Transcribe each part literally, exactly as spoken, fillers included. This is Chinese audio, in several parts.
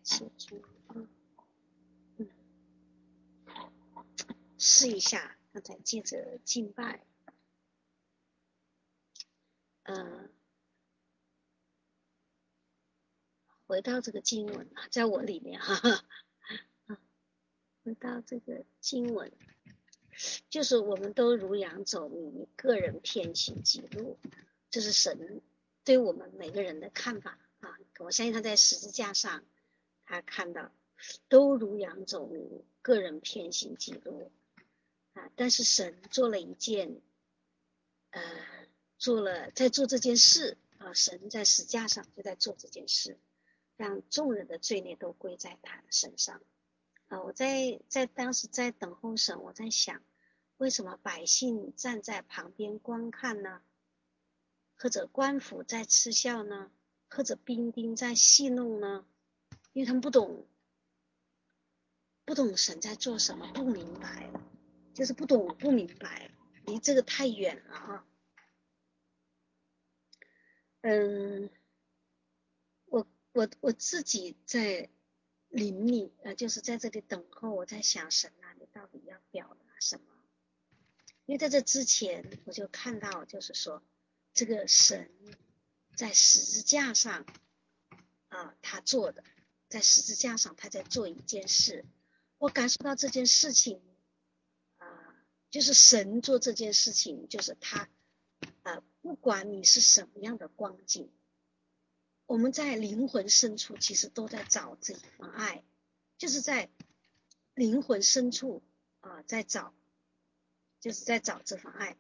切注，嗯嗯，试一下。刚才记着敬拜，呃，回到这个经文，在我里面哈哈，回到这个经文，就是我们都如羊走迷，个人偏行己路，这是神对我们每个人的看法啊。我相信他在十字架上，他看到都如羊走迷，个人偏行己路啊。但是神做了一件，呃，做了在做这件事啊，神在十字架上就在做这件事，让众人的罪孽都归在他的身上啊。我在在当时在等候神，我在想，为什么百姓站在旁边观看呢？或者官府在嗤笑呢？或者兵丁在戏弄呢？因为他们不懂，不懂神在做什么，不明白，就是不懂不明白，离这个太远了啊。嗯，我我我自己在灵里，呃，就是在这里等候，我在想神啊，你到底要表达什么？因为在这之前，我就看到，就是说，这个神在十字架上啊，他做的，在十字架上他在做一件事，我感受到这件事情啊，就是神做这件事情，就是他啊，不管你是什么样的光景，我们在灵魂深处其实都在找这一份爱，就是在灵魂深处啊，在找，就是在找这份爱。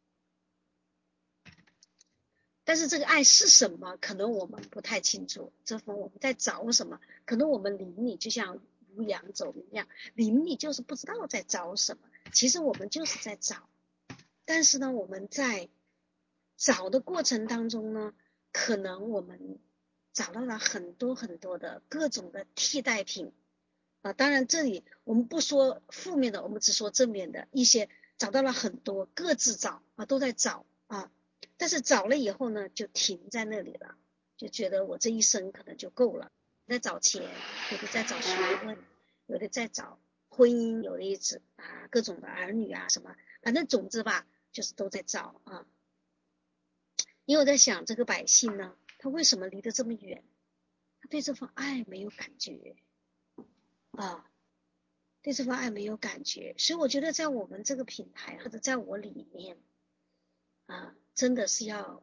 但是这个爱是什么，可能我们不太清楚。这份我们在找什么，可能我们灵里就像如羊走一样，灵里就是不知道在找什么。其实我们就是在找，但是呢，我们在找的过程当中呢，可能我们找到了很多很多的各种的替代品啊。当然，这里我们不说负面的，我们只说正面的一些，找到了很多，各自找啊，都在找啊。但是找了以后呢，就停在那里了，就觉得我这一生可能就够了。在找钱，有的在找学问，有的在找婚姻，有的一直啊各种的儿女啊什么，反正总之吧，就是都在找啊。因为我在想，这个百姓呢，他为什么离得这么远？他对这份爱没有感觉啊，对这份爱没有感觉，所以我觉得在我们这个平台或者在我里面啊，真的是要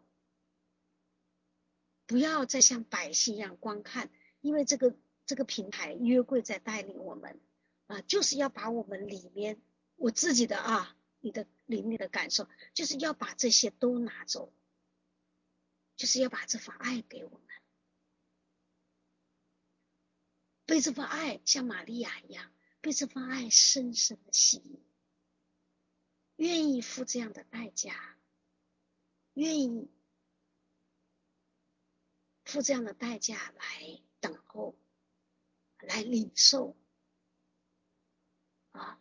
不要再像百姓一样观看，因为这个这个平台约柜在带领我们啊，就是要把我们里面我自己的啊，你的灵里的感受，就是要把这些都拿走，就是要把这份爱给我们。被这份爱像玛利亚一样，被这份爱深深的吸引，愿意付这样的代价，愿意付这样的代价来等候，来领受啊，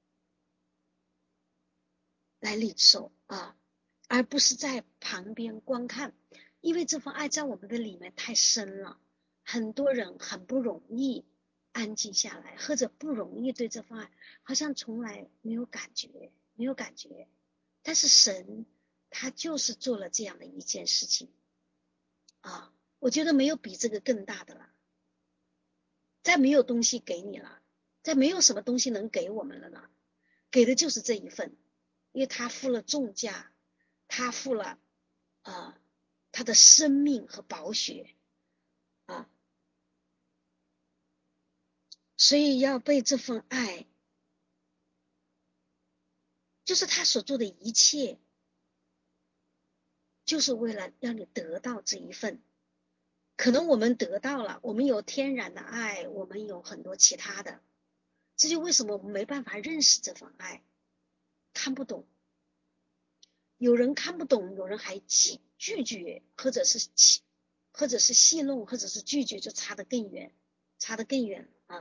来领受啊，而不是在旁边观看，因为这份爱在我们的里面太深了，很多人很不容易安静下来，或者不容易对这份爱好像从来没有感觉，没有感觉。但是神他就是做了这样的一件事情啊，我觉得没有比这个更大的了。再没有东西给你了，再没有什么东西能给我们了呢，给的就是这一份，因为他付了重价，他付了呃他的生命和宝血啊，所以要被这份爱，就是他所做的一切，就是为了让你得到这一份。可能我们得到了，我们有天然的爱，我们有很多其他的，这就为什么我们没办法认识这份爱，看不懂。有人看不懂，有人还拒拒绝，或者是或者是戏弄，或者是拒绝，就差得更远，差得更远啊。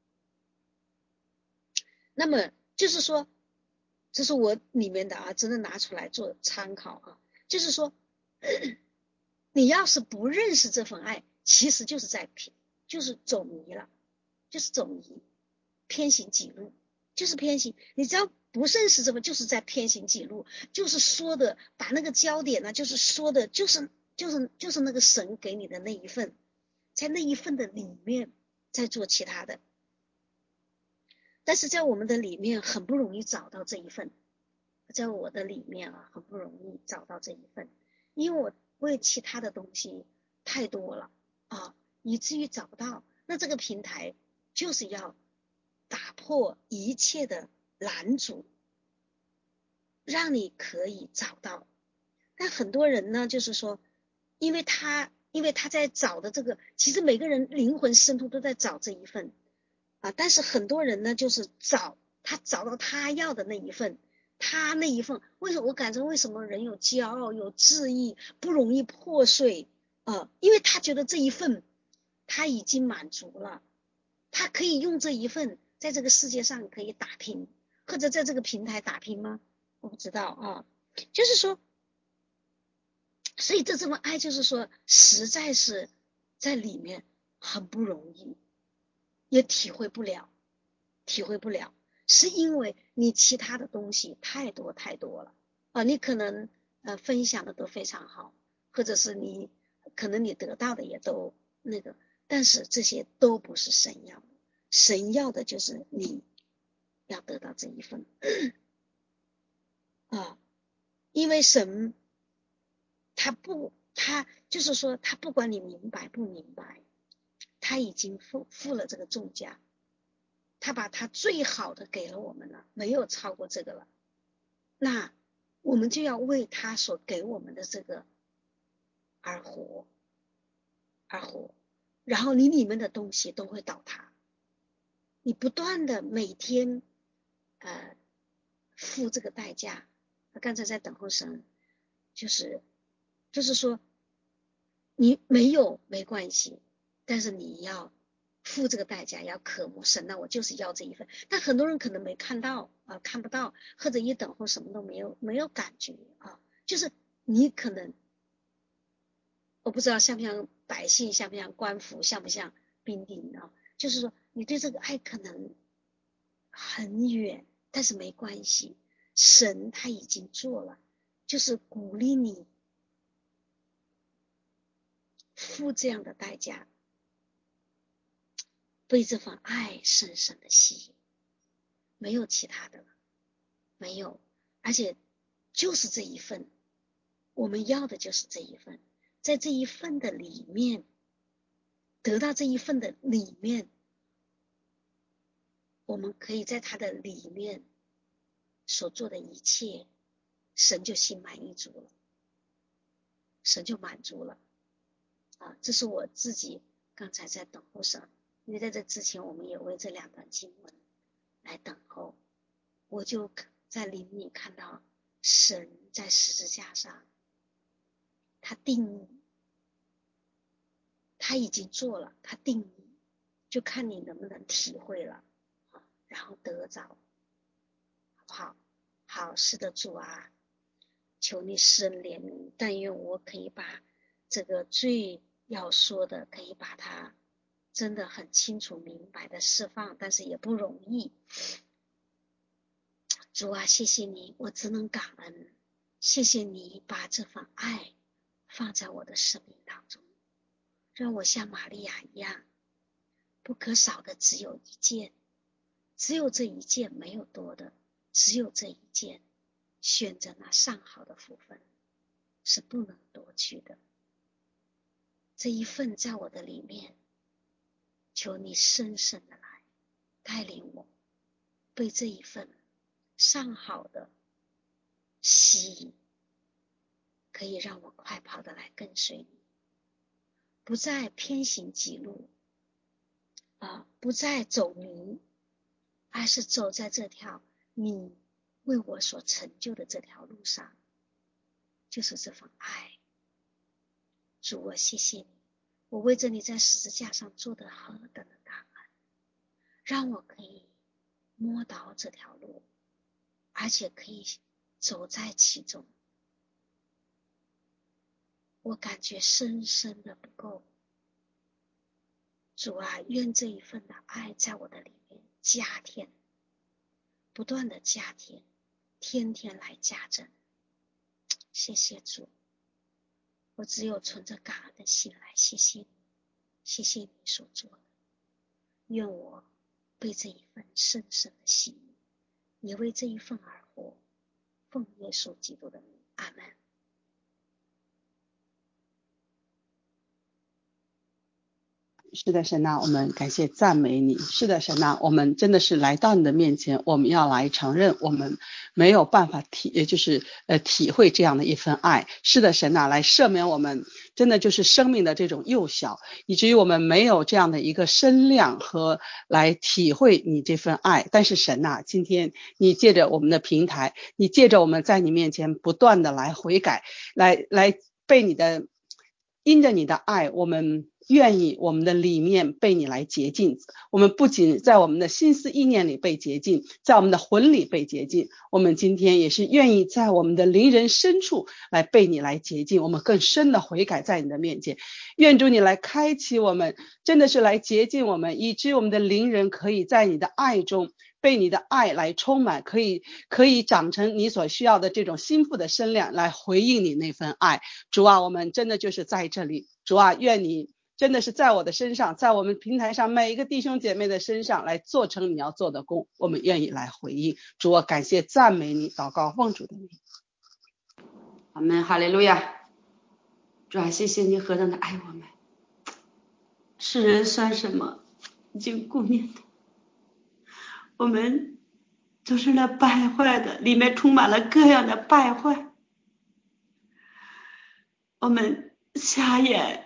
那么就是说，这是我里面的啊，真的拿出来做参考啊。就是说，你要是不认识这份爱，其实就是在就是走迷了，就是走迷，偏行己路，就是偏行。你只要不认识什么，就是在偏行己路，就是说的把那个焦点呢，就是说的就是就是就是那个神给你的那一份，在那一份的里面在做其他的。但是在我们的里面很不容易找到这一份，在我的里面啊，很不容易找到这一份，因为我为其他的东西太多了啊，以至于找不到。那这个平台就是要打破一切的拦阻，让你可以找到。但很多人呢，就是说，因为他因为他在找的这个，其实每个人灵魂深处都在找这一份啊，但是很多人呢，就是找他找到他要的那一份，他那一份，为什么我感觉为什么人有骄傲有志意不容易破碎啊？因为他觉得这一份他已经满足了，他可以用这一份在这个世界上可以打拼，或者在这个平台打拼吗？我不知道啊，就是说，所以这这么爱，就是说实在是在里面很不容易，也体会不了。体会不了，是因为你其他的东西太多太多了啊！你可能呃分享的都非常好，或者是你可能你得到的也都那个，但是这些都不是神要的，神要的就是你要得到这一份啊，因为神他不他就是说他不管你明白不明白，他已经付付了这个重价。他把他最好的给了我们了，没有超过这个了。那我们就要为他所给我们的这个而活，而活。然后你里面的东西都会倒塌，你不断的每天呃付这个代价。刚才在等候神，就是就是说你没有没关系，但是你要付这个代价，要渴慕神，那我就是要这一份。但很多人可能没看到啊、呃，看不到，或者一等候什么都没有，没有感觉啊。就是你可能，我不知道像不像百姓，像不像官府，像不像兵丁啊？就是说你对这个爱可能很远，但是没关系，神他已经做了，就是鼓励你付这样的代价。被这份爱深深的吸引，没有其他的了，没有，而且就是这一份，我们要的就是这一份，在这一份的里面，得到这一份的里面，我们可以在他的里面所做的一切，神就心满意足了，神就满足了啊！这是我自己刚才在等候上，因为在这之前我们也为这两段经文来等候。我就在灵里看到神在十字架上，他定义，他已经做了，他定义，就看你能不能体会了，然后得着，好不好？好，是的，主啊，求你施恩怜悯，但愿我可以把这个最要说的，可以把它真的很清楚明白的释放，但是也不容易。主啊，谢谢你，我只能感恩。谢谢你把这份爱放在我的生命当中，让我像玛利亚一样，不可少的只有一件，只有这一件，没有多的，只有这一件，选择那上好的福分是不能夺去的。这一份在我的里面，求你深深的来带领我，被这一份上好的吸引，可以让我快跑的来跟随你，不再偏行己路啊，不再走迷，而是走在这条你为我所成就的这条路上，就是这份爱。主，我谢谢你，我为着你在十字架上做的何等的大爱，让我可以摸到这条路，而且可以走在其中。我感觉深深的不够， 主啊，愿这一份的爱在我的里面加添，不断的加添，天天来加增。谢谢主，我只有存着感恩的心来谢谢你，谢谢你所做的。愿我被这一份深深的吸引，也为这一份而活。奉耶稣基督的名，阿们。 是的，神啊，我们感谢赞美你。是的，神啊，我们真的是来到你的面前，我们要来承认我们没有办法体，也就是呃体会这样的一份爱。是的，神啊，来赦免我们，真的就是生命的这种幼小，以至于我们没有这样的一个身量和来体会你这份爱。但是神啊，今天你借着我们的平台，你借着我们在你面前不断的来悔改，来来被你的因着你的爱，我们愿意我们的里面被你来洁净。我们不仅在我们的心思意念里被洁净，在我们的魂里被洁净，我们今天也是愿意在我们的灵人深处来被你来洁净，我们更深的悔改在你的面前。愿主你来开启我们，真的是来洁净我们，以致我们的灵人可以在你的爱中被你的爱来充满，可以可以长成你所需要的这种心腹的身量，来回应你那份爱。主啊，我们真的就是在这里，主啊，愿你真的是在我的身上，在我们平台上每一个弟兄姐妹的身上来做成你要做的工，我们愿意来回应。主啊，感谢赞美你，祷告奉主的名。 阿们，哈利路亚。主啊，谢谢你何等的爱我们，世人算什么，已经顾念的，我们就是那败坏的，里面充满了各样的败坏，我们瞎眼，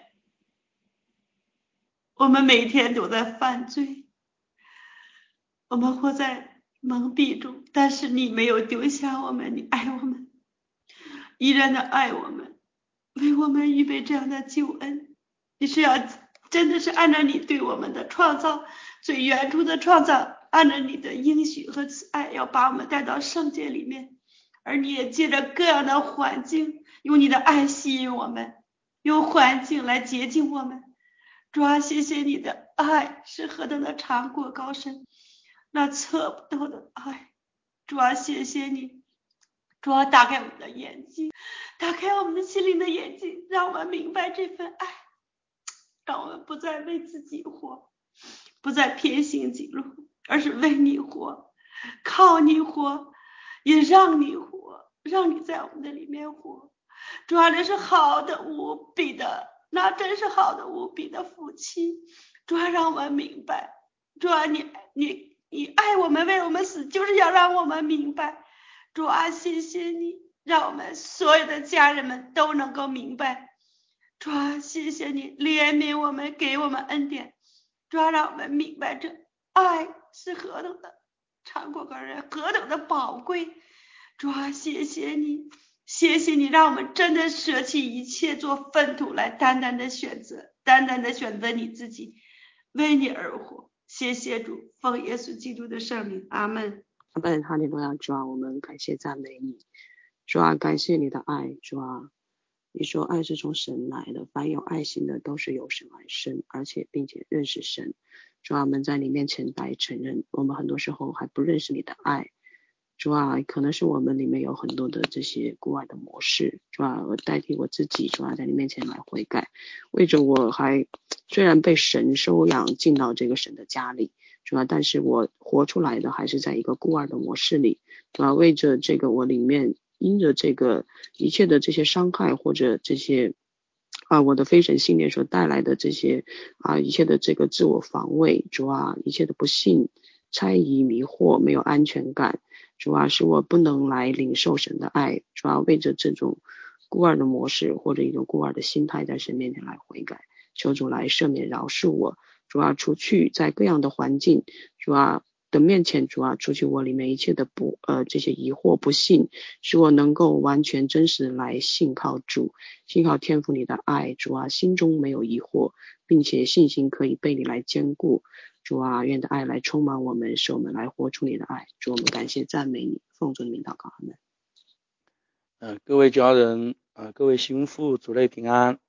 我们每天都在犯罪，我们活在蒙蔽中，但是你没有丢下我们，你爱我们，依然的爱我们，为我们预备这样的救恩。你是要真的是按照你对我们的创造，最原初的创造，按照你的应许和慈爱，要把我们带到圣洁里面，而你也借着各样的环境，用你的爱吸引我们，用环境来洁净我们。主啊，谢谢你的爱是何等的长阔高深，那测不到的爱。主啊，谢谢你，主啊，打开我们的眼睛，打开我们的心灵的眼睛，让我们明白这份爱，让我们不再为自己活，不再偏行己路，而是为你活，靠你活，也让你活，让你在我们的里面活。主啊，这是好的无比的，那真是好的无比的福气。主啊，让我们明白，主啊，你你你爱我们，为我们死，就是要让我们明白。主啊，谢谢你，让我们所有的家人们都能够明白。主啊，谢谢你怜悯我们，给我们恩典。主啊，让我们明白这爱是何等的长阔高深，何等的宝贵。主啊，谢谢你，谢谢你，让我们真的舍弃一切，做粪土来单单的选择，单单的选择你自己，为你而活。谢谢主，奉耶稣基督的圣名，阿们。 阿们，哈利路亚。主啊，我们感谢赞美你。主啊，感谢你的爱。主啊，你说爱是从神来的，凡有爱心的都是由神而生，而且并且认识神。主啊，我们在你面前来承认，我们很多时候还不认识你的爱。主啊，可能是我们里面有很多的这些孤爱的模式。主啊，我代替我自己，主啊，在你面前来悔改，为着我还虽然被神收养进到这个神的家里，主啊，但是我活出来的还是在一个孤儿的模式里。主啊，为着这个我里面因着这个一切的这些伤害，或者这些啊我的非神信念所带来的这些啊一切的这个自我防卫，主啊，一切的不信、猜疑、迷惑、没有安全感，主啊，使我不能来领受神的爱。主啊，为着这种孤儿的模式或者一种孤儿的心态，在神面前来悔改，求主来赦免饶恕我。主啊，除去在各样的环境，主啊的面前，主啊，除去我里面一切的不呃这些疑惑不信，使我能够完全真实来信靠主，信靠天父你的爱。主啊，心中没有疑惑，并且信心可以被你来坚固。主啊，愿的爱来充满我们，使我们来活出你的爱。主，我们感谢赞美你，奉主的名祷告，阿们。 呃，各位家人，呃，各位心腹，主内平安。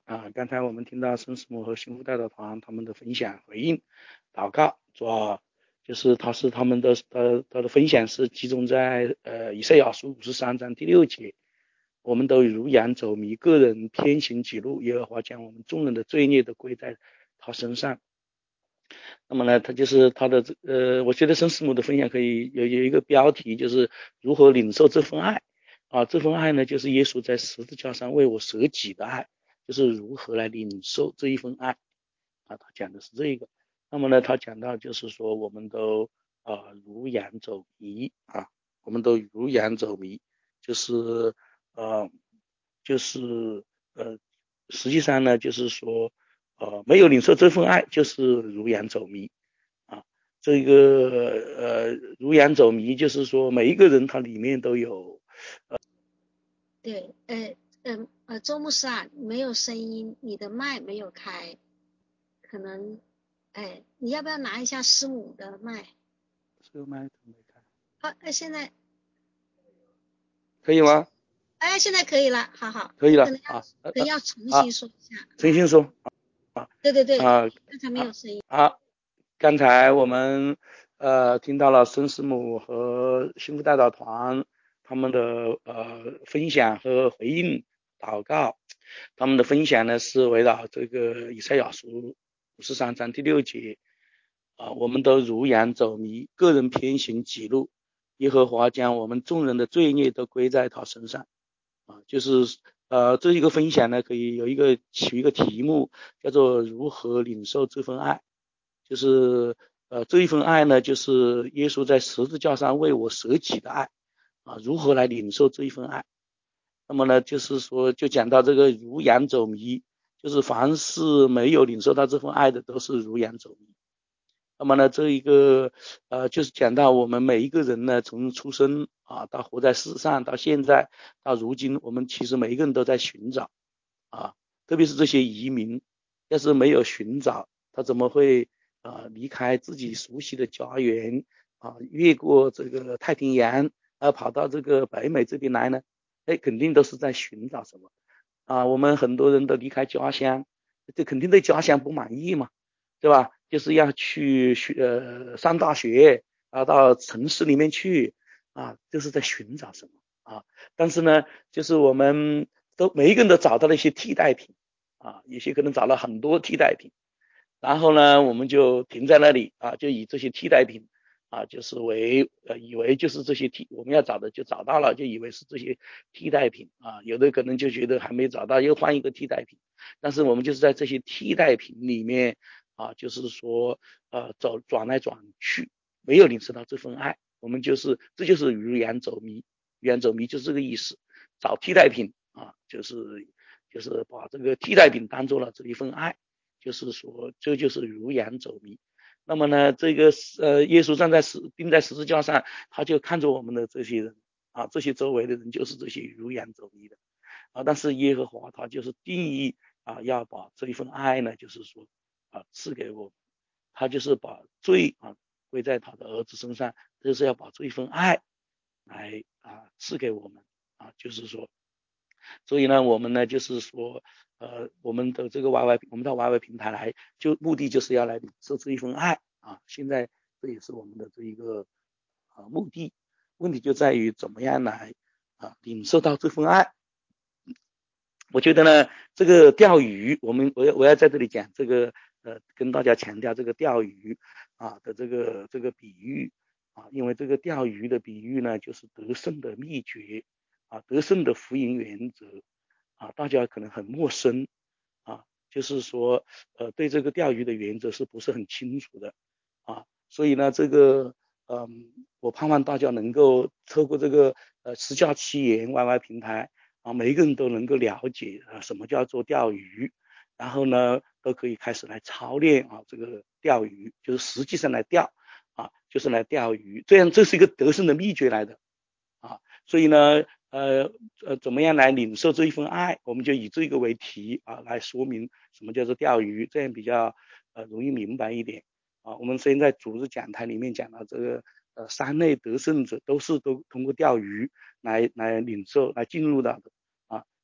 啊，刚才我们听到孙师母和幸福代表团他们的分享、回应、祷告，主要就是他是他们的他他的分享是集中在呃以赛亚书五十三章第六节，我们都如羊走迷，个人偏行己路，耶和华将我们众人的罪孽都归在他身上。那么呢，他就是他的呃，我觉得孙师母的分享可以有有一个标题，就是如何领受这份爱啊，这份爱呢，就是耶稣在十字架上为我舍己的爱，就是如何来领受这一份爱啊，他讲的是这个。那么呢，他讲到就是说，我们都啊、呃、如羊走迷啊，我们都如羊走迷，就是呃就是呃实际上呢，就是说。呃，没有领受这份爱，就是如羊走迷啊。这个呃，如羊走迷，就是说每一个人他里面都有。呃、 对，呃呃呃，周牧师啊，没有声音，你的麦没有开，可能，哎，你要不要拿一下师母的麦？ 这个麦没开。 好，哎，现在可以吗？ 哎，现在可以了，好好， 可以了可能要啊， 可能要重啊， 新说一下， 重新说。 对对对， 啊， 刚才没有声音。 啊，刚才我们呃听到了孙师母和幸福代表团他们的呃分享和回应祷告，他们的分享呢是围绕这个以赛亚书五十三章第六节啊，我们都如羊走迷，个人偏行己路，耶和华将我们众人的罪孽都归在他身上啊，就是呃，这一个分享呢，可以有一个取一个题目，叫做如何领受这份爱，就是呃这一份爱呢，就是耶稣在十字架上为我舍己的爱啊，如何来领受这一份爱？那么呢，就是说就讲到这个如羊走迷，就是凡是没有领受到这份爱的，都是如羊走迷。那么呢，这一个呃，就是讲到我们每一个人呢，从出生啊到活在世上，到现在到如今，我们其实每一个人都在寻找啊，特别是这些移民，要是没有寻找，他怎么会啊离开自己熟悉的家园啊，越过这个太平洋啊，跑到这个北美这边来呢？哎，肯定都是在寻找什么啊？我们很多人都离开家乡，这肯定对家乡不满意嘛。对吧？就是要去学呃上大学啊，到城市里面去啊，就是在寻找什么啊？但是呢，就是我们都每一个人都找到了一些替代品啊，有些可能找了很多替代品，然后呢，我们就停在那里啊，就以这些替代品啊，就是为呃以为就是这些替我们要找的就找到了，就以为是这些替代品啊，有的可能就觉得还没找到，又换一个替代品，但是我们就是在这些替代品里面。啊，就是说，呃，走转来转去，没有领受到这份爱，我们就是这就是如羊走迷，如羊走迷就是这个意思，找替代品啊，就是就是把这个替代品当做了这一份爱，就是说这就是如羊走迷。那么呢，这个呃，耶稣站在十钉在十字架上，他就看着我们的这些人啊，这些周围的人就是这些如羊走迷的啊，但是耶和华他就是定义啊，要把这一份爱呢，就是说。啊，赐给我们，他就是把罪啊归在他的儿子身上，就是要把这一份爱来啊赐给我们啊，就是说，所以呢，我们呢就是说，呃，我们的这个 Y Y， 我们到 Y Y 平台来，就目的就是要来领受这一份爱啊，现在这也是我们的这一个啊目的，问题就在于怎么样来啊领受到这份爱。我觉得呢，这个钓鱼，我们我要我要在这里讲这个，呃，跟大家强调这个钓鱼啊的这个这个比喻啊，因为这个钓鱼的比喻呢，就是得胜的秘诀啊，得胜的福音原则啊，大家可能很陌生啊，就是说，呃，对这个钓鱼的原则是不是很清楚的啊？所以呢，这个，嗯、呃，我盼望大家能够透过这个呃十教七言 Y Y 平台。啊，每一个人都能够了解啊什么叫做钓鱼，然后呢都可以开始来操练啊这个钓鱼，就是实际上来钓啊，就是来钓鱼，这样这是一个得胜的秘诀来的啊，所以呢呃呃怎么样来领受这一份爱，我们就以这个为题啊来说明什么叫做钓鱼，这样比较呃容易明白一点啊。我们现在组织讲台里面讲到这个。呃，三类得胜者都是都通过钓鱼来来领受来进入到的啊，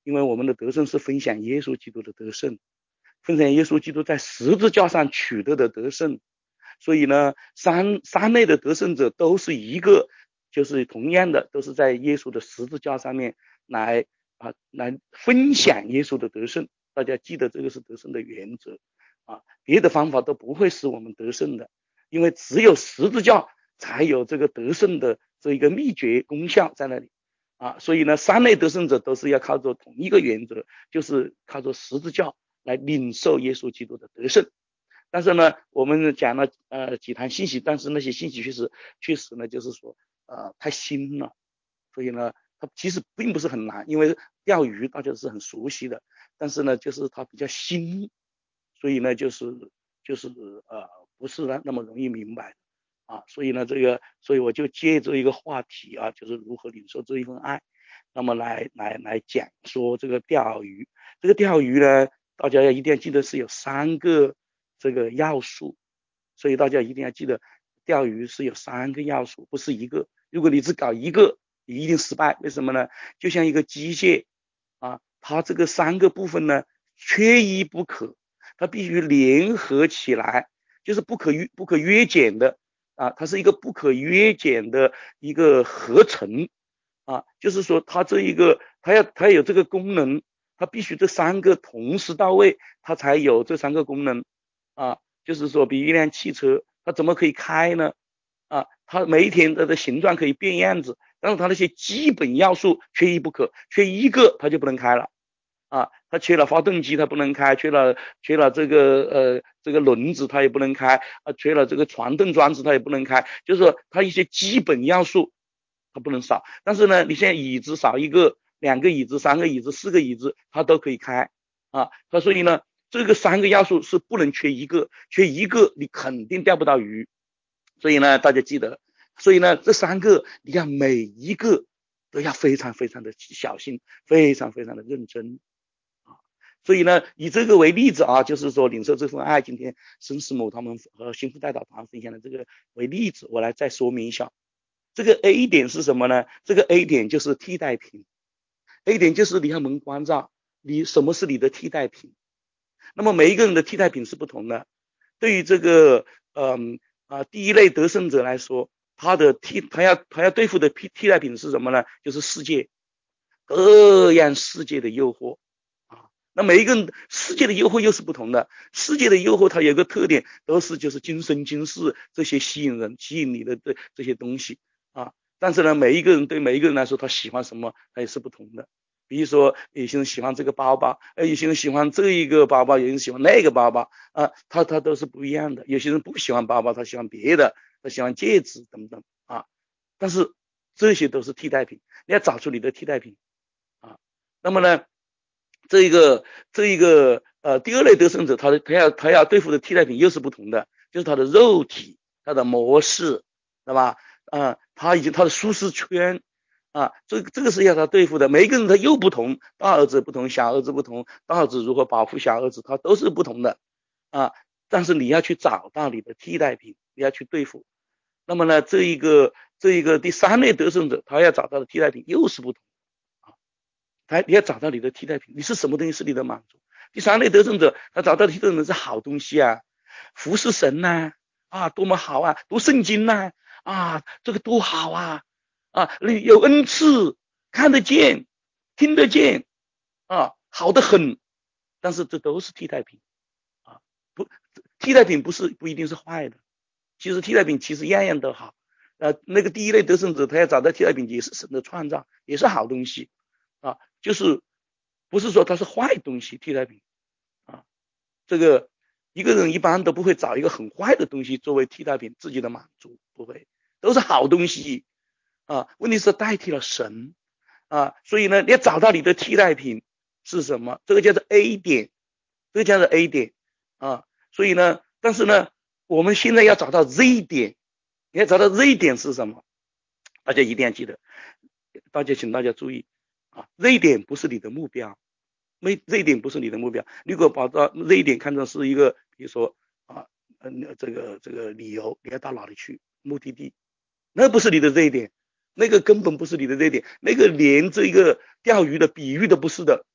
因为我们的得胜是分享耶稣基督的得胜，分享耶稣基督在十字架上取得的得胜。所以呢，三三类的得胜者都是一个，就是同样的，都是在耶稣的十字架上面来啊来分享耶稣的得胜。大家记得这个是得胜的原则啊，别的方法都不会使我们得胜的，因为只有十字架才有这个得胜的这一个秘诀功效在那里啊。所以呢，三类得胜者都是要靠着同一个原则，就是靠着十字架来领受耶稣基督的得胜。但是呢，我们讲了呃几堂信息，但是那些信息确实确实呢，就是说呃太新了，所以呢，它其实并不是很难，因为钓鱼大家是很熟悉的，但是呢，就是它比较新，所以呢，就是就是呃不是那那么容易明白啊，所以呢，这个所以我就借这一个话题啊，就是如何领受这一份爱，那么来来来讲说这个钓鱼，这个钓鱼呢，大家要一定要记得是有三个这个要素，所以大家一定要记得钓鱼是有三个要素，不是一个。如果你只搞一个，你一定失败。为什么呢？就像一个机械啊，它这个三个部分呢，缺一不可，它必须联合起来，就是不可不可约减的啊，它是一个不可约减的一个合成啊，就是说它这一个它要它有这个功能，它必须这三个同时到位，它才有这三个功能啊。就是说，比一辆汽车，它怎么可以开呢？啊，它每一天它的形状可以变样子，但是它那些基本要素缺一不可，缺一个它就不能开了啊。它缺了发动机它不能开，缺了缺了这个呃这个轮子它也不能开啊，缺了这个传动装置它也不能开，就是说它一些基本要素它不能少。但是呢，你现在椅子少一个，两个椅子、三个椅子、四个椅子它都可以开啊。它所以呢，这个三个要素是不能缺一个，缺一个你肯定钓不到鱼。所以呢，大家记得，所以呢，这三个你看每一个都要非常非常的小心，非常非常的认真啊。所以呢，以这个为例子啊，就是说领受这份爱，今天孙师母他们和幸福代祷团分享的这个为例子，我来再说明一下。这个 A 点是什么呢？这个 A 点就是替代品。A 点就是你要门关照，你什么是你的替代品？那么每一个人的替代品是不同的。对于这个嗯啊、呃、第一类得胜者来说，他的替他要他要对付的替替代品是什么呢？就是世界，各样世界的诱惑啊。那每一个人世界的诱惑又是不同的，世界的诱惑它有一个特点，都是就是今生今世这些吸引人吸引你的这这些东西啊。但是呢，每一个人对每一个人来说，他喜欢什么，他也是不同的。比如说，有些人喜欢这个包包，呃，有些人喜欢这一个包包，有人喜欢那个包包啊，他他都是不一样的。有些人不喜欢包包，他喜欢别的，他喜欢戒指等等啊。但是这些都是替代品，你要找出你的替代品啊。那么呢，这一个这一个呃第二类得胜者，他的他要他要对付的替代品又是不同的，就是他的肉体，他的模式，对吧？啊，他以及他的舒适圈。啊，这个这个是要他对付的，每一个人他又不同，大儿子不同，小儿子不同，大儿子如何保护小儿子，他都是不同的啊。但是你要去找到你的替代品，你要去对付。那么呢，这一个这一个第三类得胜者，他要找到的替代品又是不同啊。他你要找到你的替代品，你是什么东西是你的满足？第三类得胜者，他找到的替代品是好东西啊，服侍神呐、啊，啊，多么好啊，读圣经呐、啊，啊，这个多好啊。啊，有恩赐，看得见，听得见，啊，好得很，但是这都是替代品，啊，不，替代品不是不一定是坏的，其实替代品其实样样都好，呃，那个第一类得胜者，他要找到替代品也是神的创造，也是好东西，啊，就是不是说它是坏东西，替代品，啊，这个一个人一般都不会找一个很坏的东西作为替代品，自己的满足不会，都是好东西。啊，问题是代替了神啊，所以呢，你要找到你的替代品是什么？这个叫做 A 点，这个叫做 A 点啊。所以呢，但是呢，我们现在要找到 Z 点，你要找到 Z 点是什么？大家一定要记得，大家请大家注意啊 ，Z 点不是你的目标 ，Z 点不是你的目标。如果把到 Z 点看成是一个，比如说啊，嗯，这个这个理由，你要到哪里去，目的地，那不是你的 Z 点。那个根本不是你的这一点，那个连这个钓鱼的比喻都不是的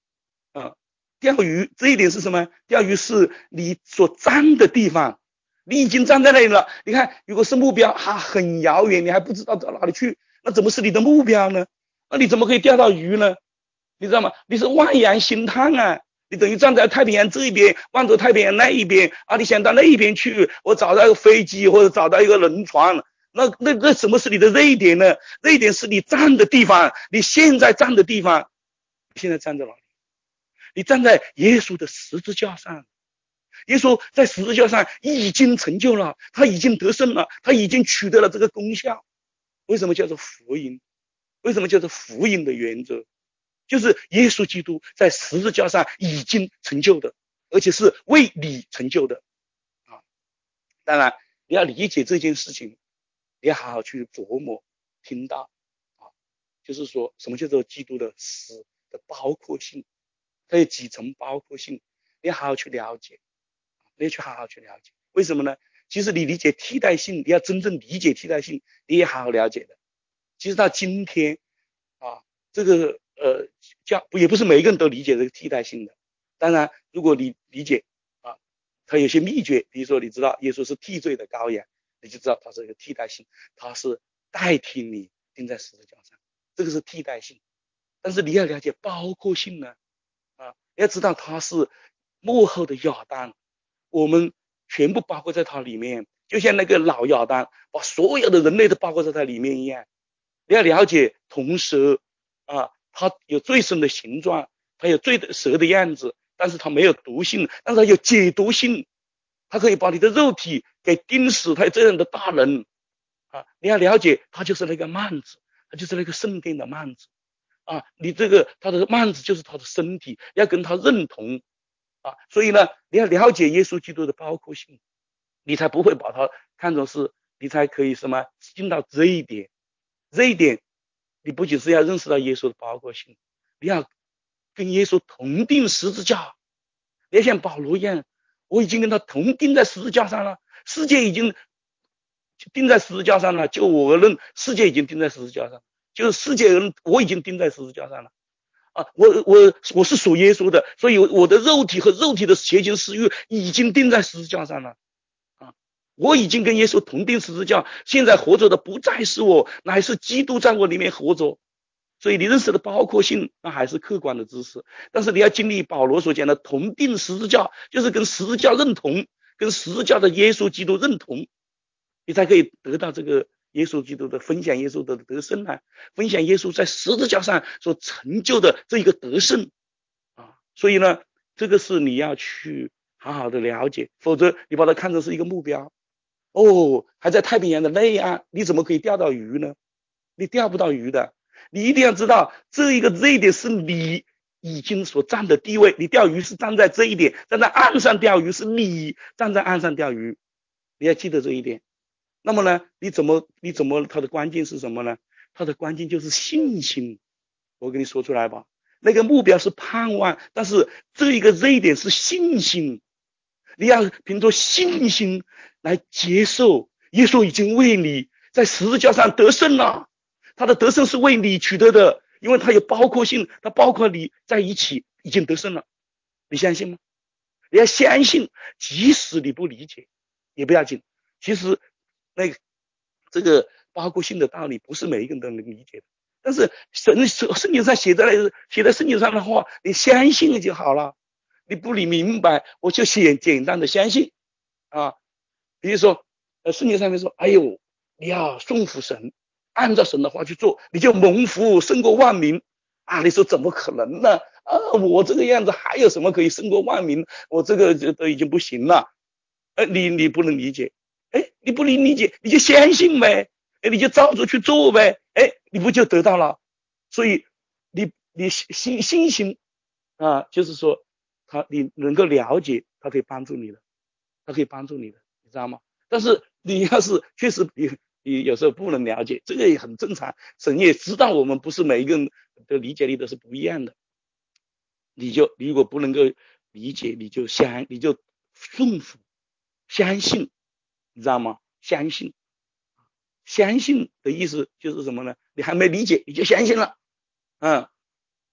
啊，钓鱼这一点是什么？钓鱼是你所站的地方，你已经站在那里了。你看，如果是目标还很遥远，你还不知道到哪里去，那怎么是你的目标呢？那你怎么可以钓到鱼呢？你知道吗？你是望洋兴叹啊，你等于站在太平洋这一边，望着太平洋那一边啊，你想到那一边去，我找到一个飞机或者找到一个轮船，那那那什么是你的瑞典呢？瑞典是你站的地方，你现在站的地方，你现在站在哪里？你站在耶稣的十字架上，耶稣在十字架上已经成就了，他已经得胜了，他已经取得了这个功效。为什么叫做福音？为什么叫做福音的原则？就是耶稣基督在十字架上已经成就的，而且是为你成就的啊！当然，你要理解这件事情，你要好好去琢磨、听到啊，就是说什么叫做基督的死的包括性，它有几层包括性，你要好好去了解，你要去好好去了解。为什么呢？其实你理解替代性，你要真正理解替代性，你也好好了解的。其实到今天啊，这个呃，教也不是每一个人都理解这个替代性的。当然，如果你理解啊，它有些秘诀，比如说你知道耶稣是替罪的羔羊，你就知道它是一个替代性，它是代替你钉在十字架上，这个是替代性。但是你要了解包括性呢，啊，要知道它是幕后的亚当，我们全部包括在它里面，就像那个老亚当把所有的人类都包括在它里面一样。你要了解铜蛇啊，它有最深的形状，它有最蛇的样子，但是它没有毒性，但是它有解毒性，它可以把你的肉体给钉死，它有这样的大能啊！你要了解，它就是那个幔子，它就是那个圣殿的幔子啊！你这个它的幔子就是它的身体，要跟它认同啊！所以呢，你要了解耶稣基督的包括性，你才不会把它看作是，你才可以什么进到这一点。这一点，你不仅是要认识到耶稣的包括性，你要跟耶稣同钉十字架。你要像保罗一样，我已经跟他同钉在十字架上了，世界已经钉在十字架上了，就我认世界已经钉在十字架上，就是世界人我已经钉在十字架上了啊！我我我是属耶稣的，所以我的肉体和肉体的邪情私欲已经钉在十字架上了。我已经跟耶稣同钉十字架，现在活着的不再是我，乃是基督在我里面活着。所以你认识的包括性，那还是客观的知识，但是你要经历保罗所讲的同钉十字架，就是跟十字架认同，跟十字架的耶稣基督认同，你才可以得到这个耶稣基督的分享，耶稣的得胜啊，分享耶稣在十字架上所成就的这一个得胜啊。所以呢，这个是你要去好好的了解，否则你把它看成是一个目标。哦，还在太平洋的内岸，你怎么可以钓到鱼呢？你钓不到鱼的。你一定要知道，这一个这一点是你已经所占的地位。你钓鱼是站在这一点，站在岸上钓鱼是你站在岸上钓鱼，你要记得这一点。那么呢，你怎么你怎么它的关键是什么呢？它的关键就是信心。我跟你说出来吧，那个目标是盼望，但是这一个这一点是信心。你要凭着信心来接受耶稣已经为你在十字架上得胜了，他的得胜是为你取得的，因为他有包括性，他包括你在一起已经得胜了。你相信吗？你要相信，即使你不理解也不要紧。其实那个这个包括性的道理不是每一个人都能理解的，但是神圣经上写在写在圣经上的话，你相信就好了。你不理明白，我就简简单的相信啊。比如说，呃，圣经上面说，哎呦，你要顺服神，按照神的话去做，你就蒙福胜过万民啊。你说怎么可能呢？啊，我这个样子还有什么可以胜过万民？我这个都已经不行了。哎，你你不能理解，哎，你不能理解，你就相信呗，哎，你就照着去做呗，哎，你不就得到了？所以你你信信心啊，就是说。他你能够了解，他可以帮助你的，他可以帮助你的，你知道吗？但是你要是确实你你有时候不能了解，这个也很正常。神也知道我们不是每一个人的理解力都是不一样的，你就你如果不能够理解，你就相你就顺服，相信，你知道吗？相信，相信的意思就是什么呢？你还没理解，你就相信了，嗯。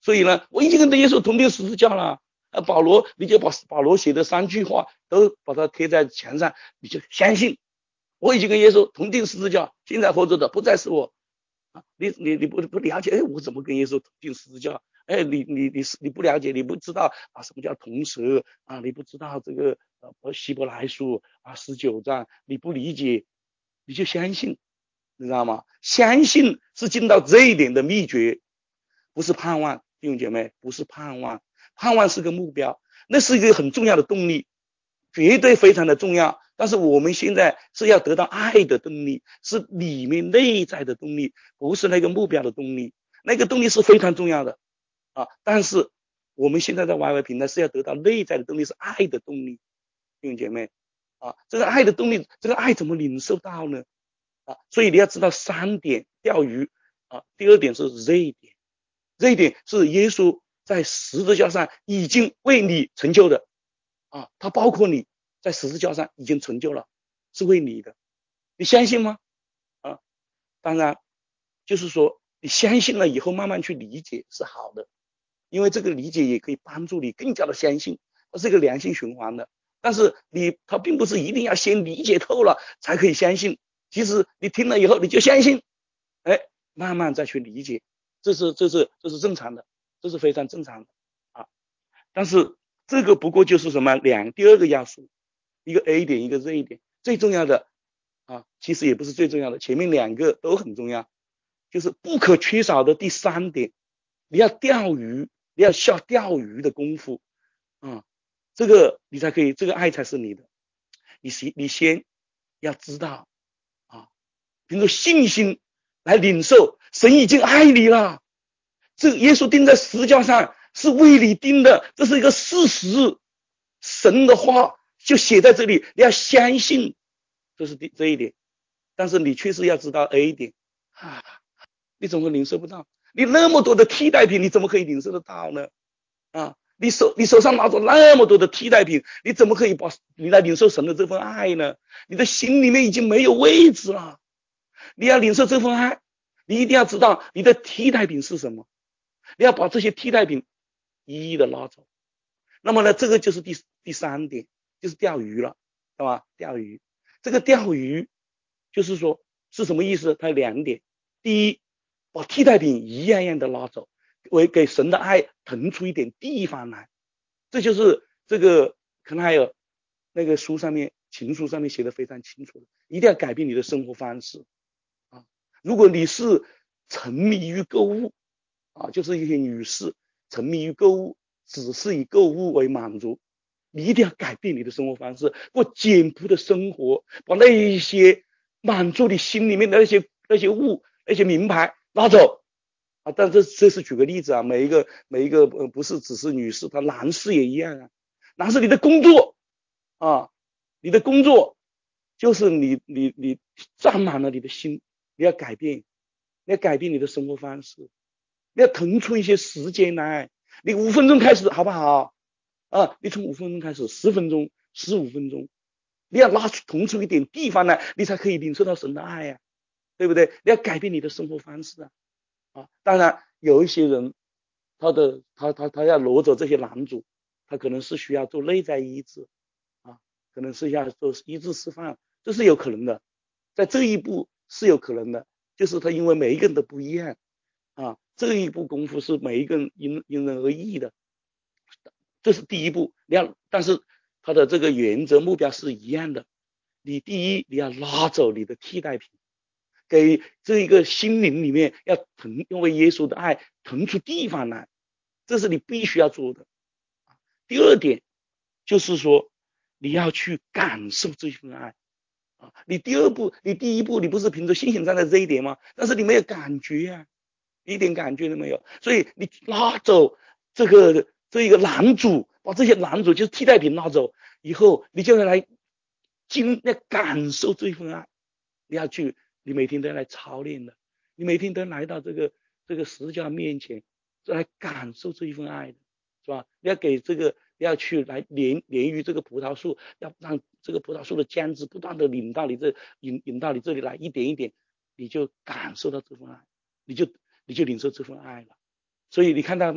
所以呢，我已经跟耶稣同定十字架了。啊，保罗，你就把保罗写的三句话都把它贴在墙上，你就相信，我已经跟耶稣同定十字架，现在活着的不再是我。啊，你你你不不了解，哎，我怎么跟耶稣同定十字架？哎，你你你你不了解，你不知道啊，什么叫同舌啊？你不知道这个呃希伯来书啊十九章，你不理解，你就相信，你知道吗？相信是进到这一点的秘诀，不是盼望，弟兄姐妹，不是盼望，盼望是个目标，那是一个很重要的动力，绝对非常的重要。但是我们现在是要得到爱的动力，是里面内在的动力，不是那个目标的动力。那个动力是非常重要的啊，但是我们现在在 Y Y 平台是要得到内在的动力，是爱的动力，弟兄姐妹啊，这个爱的动力，这个爱怎么领受到呢？啊，所以你要知道三点钓鱼啊，第二点是这一点，这一点是耶稣在十字架上已经为你成就的啊，它包括你在十字架上已经成就了，是为你的，你相信吗？啊，当然就是说你相信了以后慢慢去理解是好的，因为这个理解也可以帮助你更加的相信，它是一个良性循环的。但是你它并不是一定要先理解透了才可以相信，其实你听了以后你就相信，哎，慢慢再去理解，这是这是这是正常的，这是非常正常的啊。但是这个不过就是什么两第二个要素，一个 A 点一个 Z 点，最重要的啊，其实也不是最重要的，前面两个都很重要，就是不可缺少的第三点，你要钓鱼，你要下钓鱼的功夫啊，这个你才可以，这个爱才是你的，你先你先要知道啊，凭着信心来领受，神已经爱你了，这个耶稣钉在十字架上是为你钉的，这是一个事实，神的话就写在这里，你要相信，这是第这一点。但是你确实要知道 A 点啊，你怎么领受不到？你那么多的替代品，你怎么可以领受得到呢？啊，你手你手上拿着那么多的替代品，你怎么可以把你来领受神的这份爱呢？你的心里面已经没有位置了。你要领受这份爱，你一定要知道你的替代品是什么，你要把这些替代品一一的拉走。那么呢，这个就是第第三点，就是钓鱼了，对吧？钓鱼，这个钓鱼就是说是什么意思？它有两点，第一，把替代品一样样的拉走，为给神的爱腾出一点地方来，这就是这个可能还有那个书上面情书上面写的非常清楚的，一定要改变你的生活方式啊！如果你是沉迷于购物啊，就是一些女士沉迷于购物，只是以购物为满足，你一定要改变你的生活方式，过简朴的生活，把那一些满足你心里面的那些那些物那些名牌拿走啊！但这这是举个例子啊，每一个每一个呃不是只是女士，他男士也一样啊。男士你的工作啊，你的工作就是你你你占满了你的心，你要改变，你要改变你的生活方式，你要腾出一些时间来，你五分钟开始好不好啊？你从五分钟开始，十分钟，十五分钟，你要拉出腾出一点地方来，你才可以领受到神的爱呀、啊，对不对？你要改变你的生活方式啊！啊，当然有一些人，他的他他他要挪走这些拦阻，他可能是需要做内在医治啊，可能是要做医治释放，这是有可能的，在这一步是有可能的，就是他因为每一个人都不一样啊，这一步功夫是每一个人因因人而异的，这是第一步，你要，但是他的这个原则目标是一样的，你第一你要拉走你的替代品。给这一个心灵里面要腾，因为耶稣的爱腾出地方来，这是你必须要做的。第二点就是说，你要去感受这份爱啊。你第二步，你第一步，你不是凭着信心站在这一点吗？但是你没有感觉啊，一点感觉都没有。所以你拉走这个这一个拦阻，把这些拦阻就是替代品拉走以后，你就要来经要感受这份爱，你要去。你每天都要来操练的，你每天都来到这个这个十字架面前，来感受这一份爱的，是吧？你要给这个，要去来连连于这个葡萄树，要让这个葡萄树的浆汁不断的引到你这引引到你这里来，一点一点，你就感受到这份爱，你就你就领受这份爱了。所以你看到吗？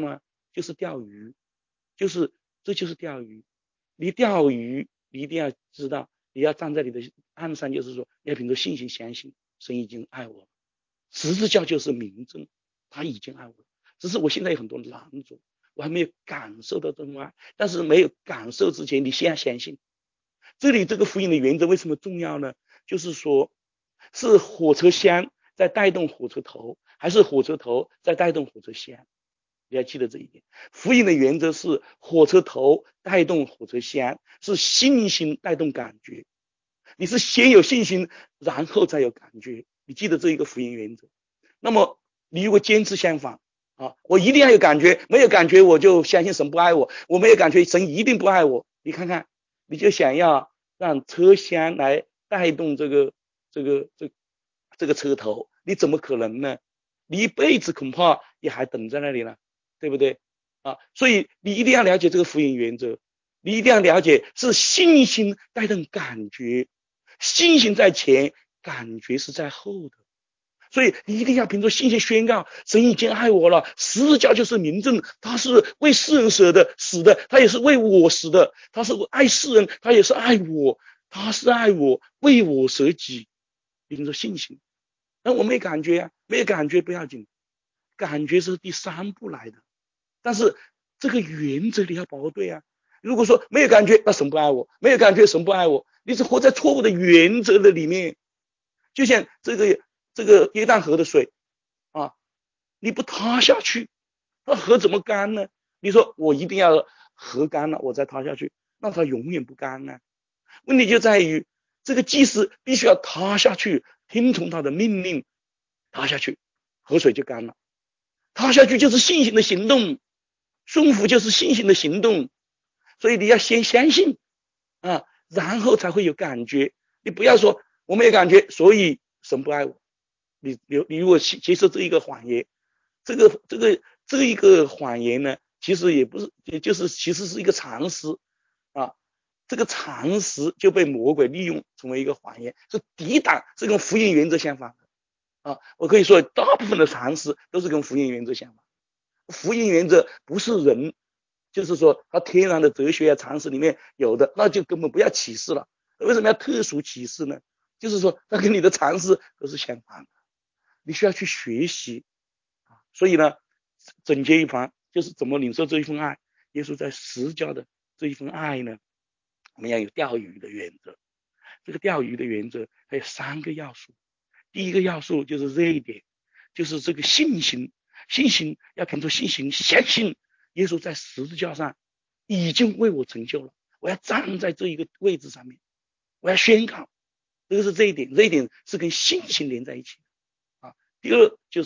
就是钓鱼，就是这就是钓鱼。你钓鱼，你一定要知道，你要站在你的岸上，就是说，你要凭着信心相信神已经爱我。十字架就是明证，他已经爱我。只是我现在有很多拦阻，我还没有感受到这种爱。但是没有感受之前，你先要相信。这里这个福音的原则为什么重要呢？就是说，是火车厢在带动火车头，还是火车头在带动火车厢？你要记得这一点。福音的原则是火车头带动火车厢，是信心带动感觉。你是先有信心，然后再有感觉。你记得这一个福音原则。那么你如果坚持相反啊，我一定要有感觉，没有感觉我就相信神不爱我，我没有感觉神一定不爱我。你看看，你就想要让车厢来带动这个这个这这个车头，你怎么可能呢？你一辈子恐怕也还等在那里了，对不对啊？所以你一定要了解这个福音原则，你一定要了解是信心带动感觉，信心在前，感觉是在后的。所以你一定要凭着信心宣告，神已经爱我了，十字架就是明证，他是为世人死的死的，他也是为我死的，他是爱世人，他也是爱我，他是爱我，为我舍己。凭着信心。那我没感觉啊，没有感觉不要紧，感觉是第三步来的，但是这个原则你要把握对啊。如果说没有感觉，那神不爱我，没有感觉神不爱我，你是活在错误的原则的里面。就像这个这个约旦河的水啊，你不塌下去，那河怎么干呢？你说我一定要河干了我再塌下去，那它永远不干啊。问题就在于这个祭司必须要塌下去，听从他的命令，塌下去，河水就干了。塌下去就是信心的行动，顺服就是信心的行动。所以你要先相信啊，然后才会有感觉。你不要说我没有感觉，所以神不爱我。你你你如果接受这一个谎言，这个这个这一个谎言呢，其实也不是，也就是其实是一个常识啊。这个常识就被魔鬼利用成为一个谎言，是抵挡这种福音原则相反的啊。我可以说大部分的常识都是跟福音原则相反。福音原则不是人，就是说它天然的哲学啊常识里面有的，那就根本不要启示了。为什么要特殊启示呢？就是说它跟你的常识都是相反的，你需要去学习啊。所以呢，总结一番就是怎么领受这一份爱。耶稣在十字架的这一份爱呢，我们要有钓鱼的原则。这个钓鱼的原则还有三个要素。第一个要素就是这一点，就是这个信心，信心要凭着信心相信耶稣在十字架上已经为我成就了，我要站在这一个位置上面，我要宣告，这个是这一点，这一点是跟信心连在一起的啊。第二就是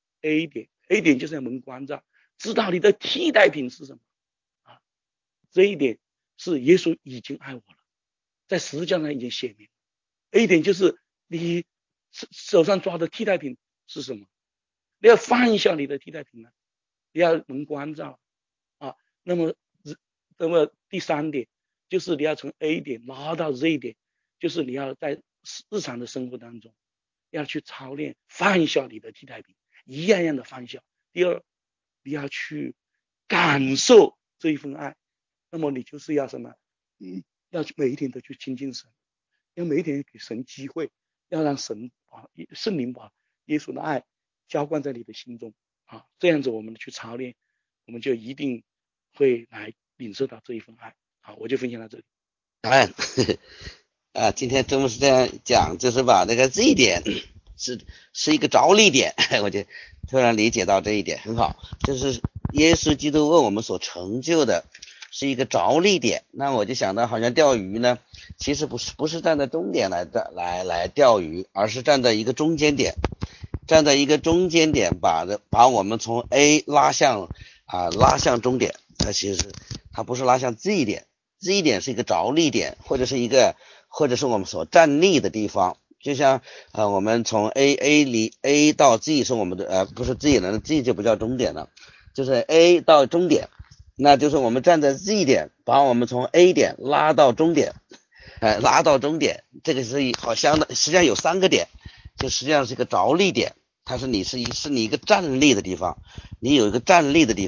A 点 ，A 点就是要蒙光照，知道你的替代品是什么啊。这一点是耶稣已经爱我了，在十字架上已经写明。A 点就是你手上抓的替代品是什么？你要放下你的替代品呢，你要蒙光照啊。那么，那么第三点就是你要从 A 点拉到 Z 点，就是你要在日常的生活当中要去操练放下你的替代品，一样样的放下。第二，你要去感受这一份爱，那么你就是要什么？嗯，要每一天都去亲近神，要每一天给神机会，要让神把圣灵把耶稣的爱浇灌在你的心中啊，这样子我们去操练，我们就一定会来领受到这一份爱。好，我就分享到这里。 哎，啊，今天真的是这样讲，就是把那个这一点是是一个着力点，我就突然理解到这一点很好，就是耶稣基督为我们所成就的是一个着力点。那我就想到好像钓鱼呢，其实不是不是站在终点来来来钓鱼，而是站在一个中间点，站在一个中间点把的把我们从 A 拉向啊拉向终点。它其实它不是拉向 Z 点，Z 点是一个着力点，或者是一个或者是我们所站立的地方。就像呃我们从 A A 离 A 到 Z 是我们的呃不是 Z 了 ，Z 就不叫终点了，就是 A 到终点，那就是我们站在 Z 点，把我们从 A 点拉到终点，呃拉到终点，这个是好相的，实际上有三个点，就实际上是一个着力点，它是你是是你一个站立的地方，你有一个站立的地方。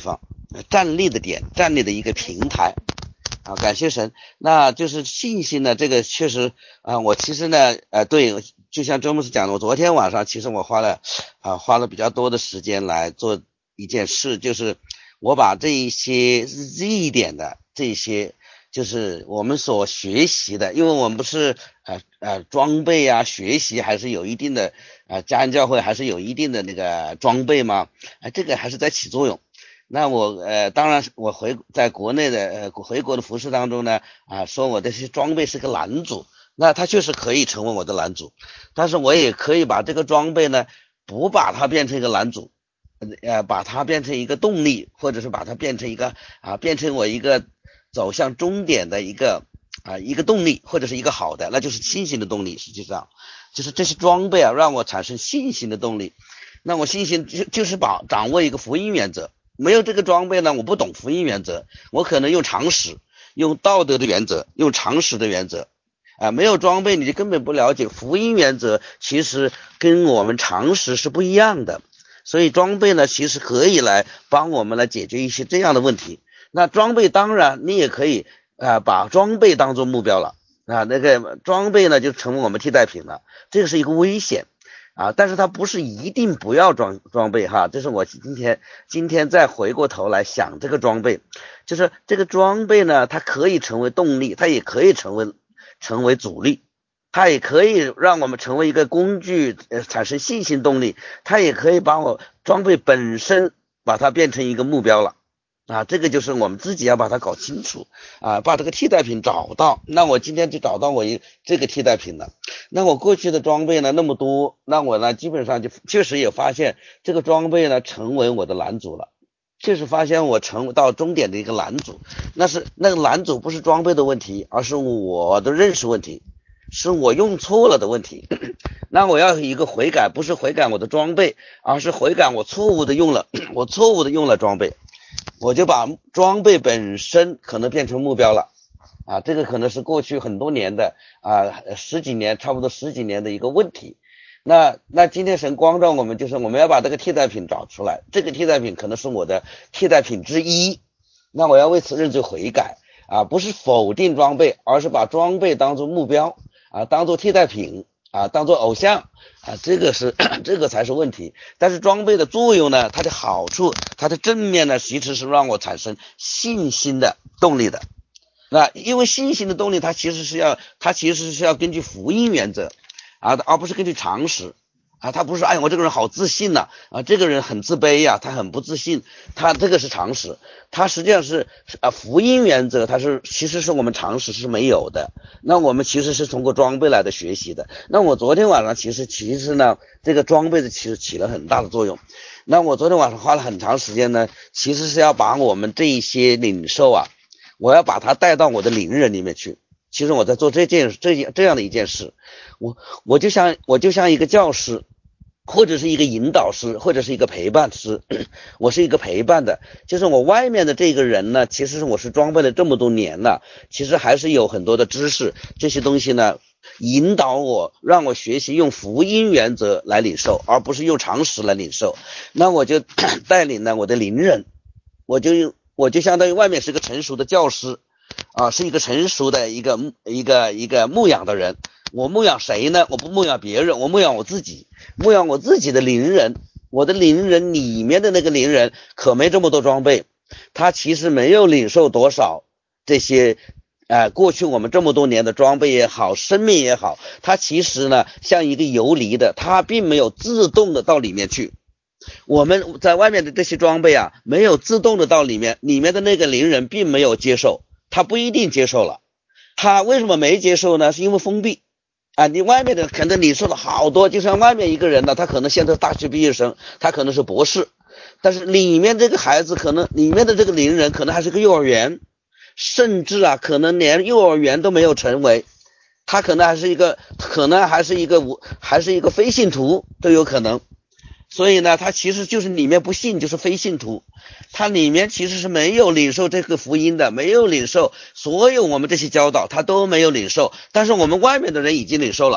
站立的点，站立的一个平台啊，感谢神。那就是信心呢，这个确实啊，我其实呢，呃，对，就像周牧师讲的，我昨天晚上其实我花了啊，花了比较多的时间来做一件事，就是我把这一些 Z 点的这些，就是我们所学习的，因为我们不是呃呃装备啊，学习还是有一定的呃家恩教会还是有一定的那个装备嘛，啊、呃，这个还是在起作用。那我呃，当然我回在国内的呃回国的服饰当中呢，啊，说我这些装备是个拦阻，那它确实可以成为我的拦阻，但是我也可以把这个装备呢，不把它变成一个拦阻，呃，把它变成一个动力，或者是把它变成一个啊，变成我一个走向终点的一个啊一个动力，或者是一个好的，那就是信心的动力。实际上，就是这些装备啊，让我产生信心的动力。那我信心就就是把掌握一个福音原则。没有这个装备呢，我不懂福音原则，我可能用常识，用道德的原则，用常识的原则啊，没有装备你就根本不了解福音原则，其实跟我们常识是不一样的。所以装备呢，其实可以来帮我们来解决一些这样的问题。那装备当然你也可以啊，把装备当作目标了啊，那个装备呢就成为我们替代品了，这个是一个危险。啊，但是它不是一定不要装装备哈，这是我今天今天再回过头来想这个装备，就是这个装备呢，它可以成为动力，它也可以成为成为阻力，它也可以让我们成为一个工具，呃，产生信心动力，它也可以把我装备本身把它变成一个目标了。啊，这个就是我们自己要把它搞清楚啊，把这个替代品找到。那我今天就找到我一这个替代品了。那我过去的装备呢那么多，那我呢基本上就确实也发现这个装备呢成为我的拦阻了，确实发现我成到终点的一个拦阻。那是那个拦阻不是装备的问题，而是我的认识问题，是我用错了的问题。那我要一个悔改，不是悔改我的装备，而是悔改我错误的用了我错误的用了装备。我就把装备本身可能变成目标了啊，这个可能是过去很多年的啊十几年差不多十几年的一个问题。那那今天神光照我们，就是我们要把这个替代品找出来，这个替代品可能是我的替代品之一。那我要为此认罪悔改啊，不是否定装备，而是把装备当作目标啊，当作替代品啊，当作偶像啊，这个是这个才是问题。但是装备的作用呢，它的好处，它的正面呢，其实是让我产生信心的动力的。那因为信心的动力，它其实是要，它其实是要根据福音原则啊，而不是根据常识啊。他不是哎呀，我这个人好自信呐 啊, 啊，这个人很自卑呀、啊，他很不自信，他这个是常识。他实际上是啊，福音原则，它是其实是我们常识是没有的。那我们其实是通过装备来的学习的。那我昨天晚上其实其实呢，这个装备的其实起了很大的作用。那我昨天晚上花了很长时间呢，其实是要把我们这一些领受啊，我要把它带到我的领人里面去。其实我在做这件这件这样的一件事，我我就像我就像一个教师，或者是一个引导师，或者是一个陪伴师，我是一个陪伴的，就是我外面的这个人呢，其实我是装备了这么多年了，其实还是有很多的知识，这些东西呢引导我，让我学习用福音原则来领受，而不是用常识来领受。那我就带领了我的邻人，我就我就相当于外面是个成熟的教师啊，是一个成熟的一个一个一个牧养的人。我牧养谁呢？我不牧养别人，我牧养我自己，牧养我自己的邻人。我的邻人里面的那个邻人可没这么多装备，他其实没有领受多少这些呃过去我们这么多年的装备也好，生命也好，他其实呢像一个游离的，他并没有自动的到里面去。我们在外面的这些装备啊，没有自动的到里面，里面的那个邻人并没有接受，他不一定接受了。他为什么没接受呢？是因为封闭啊，你外面的可能你说了好多，就像外面一个人呢，他可能现在大学毕业生，他可能是博士，但是里面这个孩子可能里面的这个邻人可能还是个幼儿园，甚至啊可能连幼儿园都没有成为，他可能还是一个可能还是一个还是一个非信徒都有可能。所以呢，他其实就是里面不信，就是非信徒，他里面其实是没有领受这个福音的，没有领受所有我们这些教导，他都没有领受。但是我们外面的人已经领受了，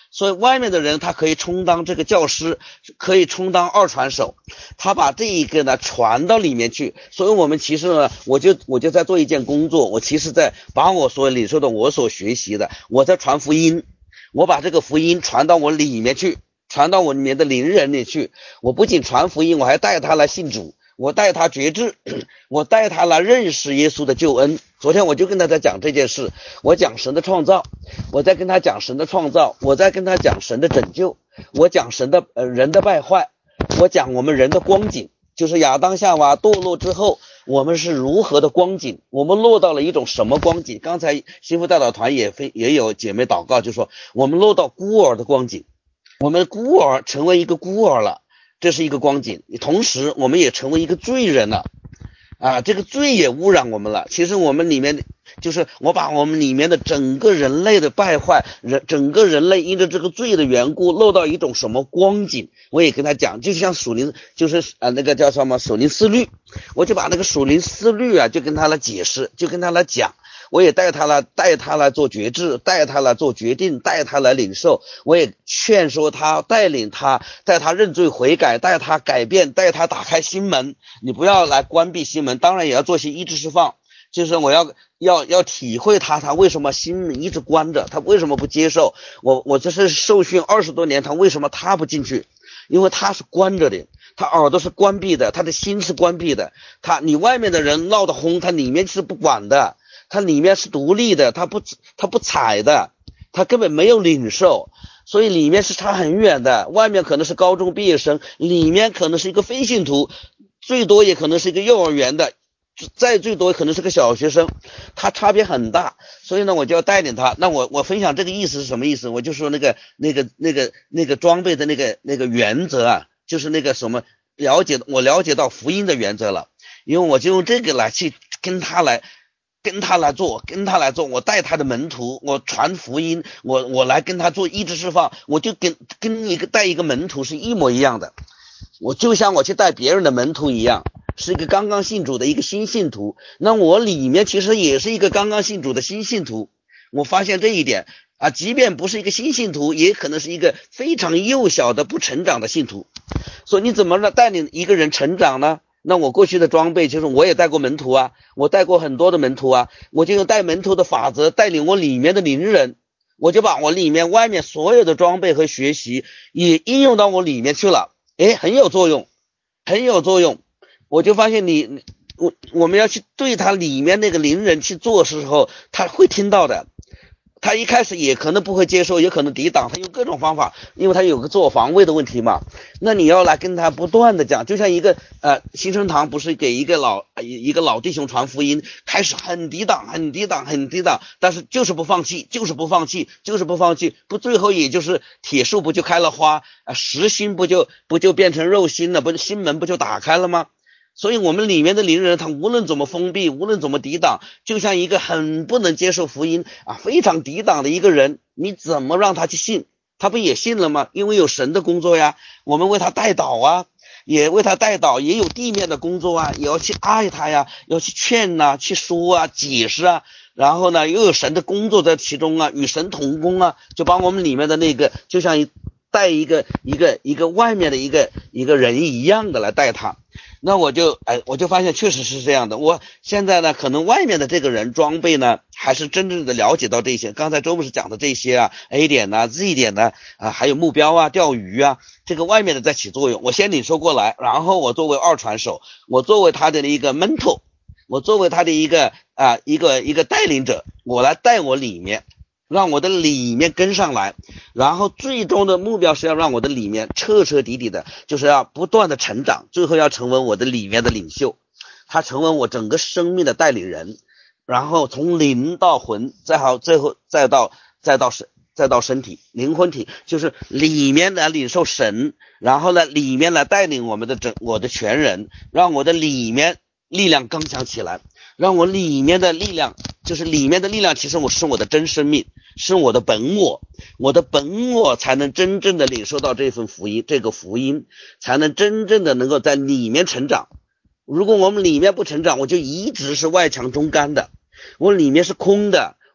所以外面的人他可以充当这个教师，可以充当二传手，他把这一个呢传到里面去。所以我们其实呢，我就我就在做一件工作，我其实在把我所领受的，我所学习的，我在传福音，我把这个福音传到我里面去，传到我里面的灵人里去。我不仅传福音，我还带他来信主，我带他觉知，我带他来认识耶稣的救恩。昨天我就跟他在讲这件事，我讲神的创造，我在跟他讲神的创造，我在跟他讲神的拯救，我讲神的呃人的败坏，我讲我们人的光景，就是亚当夏娃堕落之后我们是如何的光景，我们落到了一种什么光景。刚才幸福代祷团也非也有姐妹祷告，就说我们落到孤儿的光景，我们孤儿成为一个孤儿了，这是一个光景。同时我们也成为一个罪人了啊，这个罪也污染我们了。其实我们里面就是我把我们里面的整个人类的败坏，人整个人类因着这个罪的缘故落到一种什么光景，我也跟他讲，就像属灵，就是呃那个叫什么属灵思虑，我就把那个属灵思虑啊就跟他来解释，就跟他来讲，我也带他来带他来做决志，带他来做决定，带他来领受，我也劝说他，带领他，带他认罪悔改，带他改变，带他打开心门。你不要来关闭心门，当然也要做些医治释放，就是我要要要体会他他为什么心门一直关着，他为什么不接受我我这是受训二十多年，他为什么他不进去？因为他是关着的，他耳朵是关闭的，他的心是关闭的，他你外面的人闹得轰，他里面是不管的，他里面是独立的，他不他不睬的，他根本没有领受，所以里面是差很远的。外面可能是高中毕业生，里面可能是一个非信徒，最多也可能是一个幼儿园的，再最多可能是个小学生，他差别很大。所以呢我就要带领他。那我我分享这个意思是什么意思？我就说那个那个那个那个装备的那个那个原则啊，就是那个什么了解我了解到福音的原则了，因为我就用这个来去跟他来跟他来做跟他来做我带他的门徒，我传福音，我我来跟他做医治释放，我就跟跟一个带一个门徒是一模一样的，我就像我去带别人的门徒一样，是一个刚刚信主的一个新信徒，那我里面其实也是一个刚刚信主的新信徒。我发现这一点啊，即便不是一个新信徒，也可能是一个非常幼小的不成长的信徒。所以你怎么让带领一个人成长呢？那我过去的装备就是我也带过门徒啊，我带过很多的门徒啊，我就用带门徒的法则带领我里面的灵人，我就把我里面外面所有的装备和学习也应用到我里面去了，诶，很有作用很有作用。我就发现你我我们要去对他里面那个灵人去做的时候，他会听到的。他一开始也可能不会接受，也可能抵挡，他用各种方法，因为他有个自我防卫的问题嘛。那你要来跟他不断的讲，就像一个呃新生堂不是给一个老一个老弟兄传福音，开始很抵挡很抵挡很抵挡，但是就是不放弃就是不放弃就是不放弃，不最后也就是铁树不就开了花啊，实心不就不就变成肉心了，不心门不就打开了吗？所以我们里面的灵人，他无论怎么封闭，无论怎么抵挡，就像一个很不能接受福音啊，非常抵挡的一个人，你怎么让他去信？他不也信了吗？因为有神的工作呀，我们为他代祷啊，也为他代祷，也有地面的工作啊，也要去爱他呀，要去劝呐、啊，去说啊，解释啊，然后呢又有神的工作在其中啊，与神同工啊，就把我们里面的那个就像带一个一个一个外面的一个一个人一样的来带他。那我就哎，我就发现确实是这样的。我现在呢，可能外面的这个人装备呢，还是真正的了解到这些。刚才周牧师讲的这些啊 ，A 点呐、啊、Z 点呐 啊，还有目标啊、钓鱼啊，这个外面的在起作用。我先领受过来，然后我作为二传手，我作为他的一个 mentor， 我作为他的一个啊一个一个带领者，我来带我里面。让我的里面跟上来，然后最终的目标是要让我的里面彻彻底底的，就是要不断的成长，最后要成为我的里面的领袖，他成为我整个生命的带领人，然后从灵到魂，再好最后再到再到身再到身体灵魂体，就是里面来领受神，然后呢里面来带领我们的整我的全人，让我的里面力量刚强起来，让我里面的力量，就是里面的力量，其实我是我的真生命，是我的本我，我的本我才能真正的领受到这份福音，这个福音才能真正的能够在里面成长。如果我们里面不成长，我就一直是外强中干的，我里面是空的，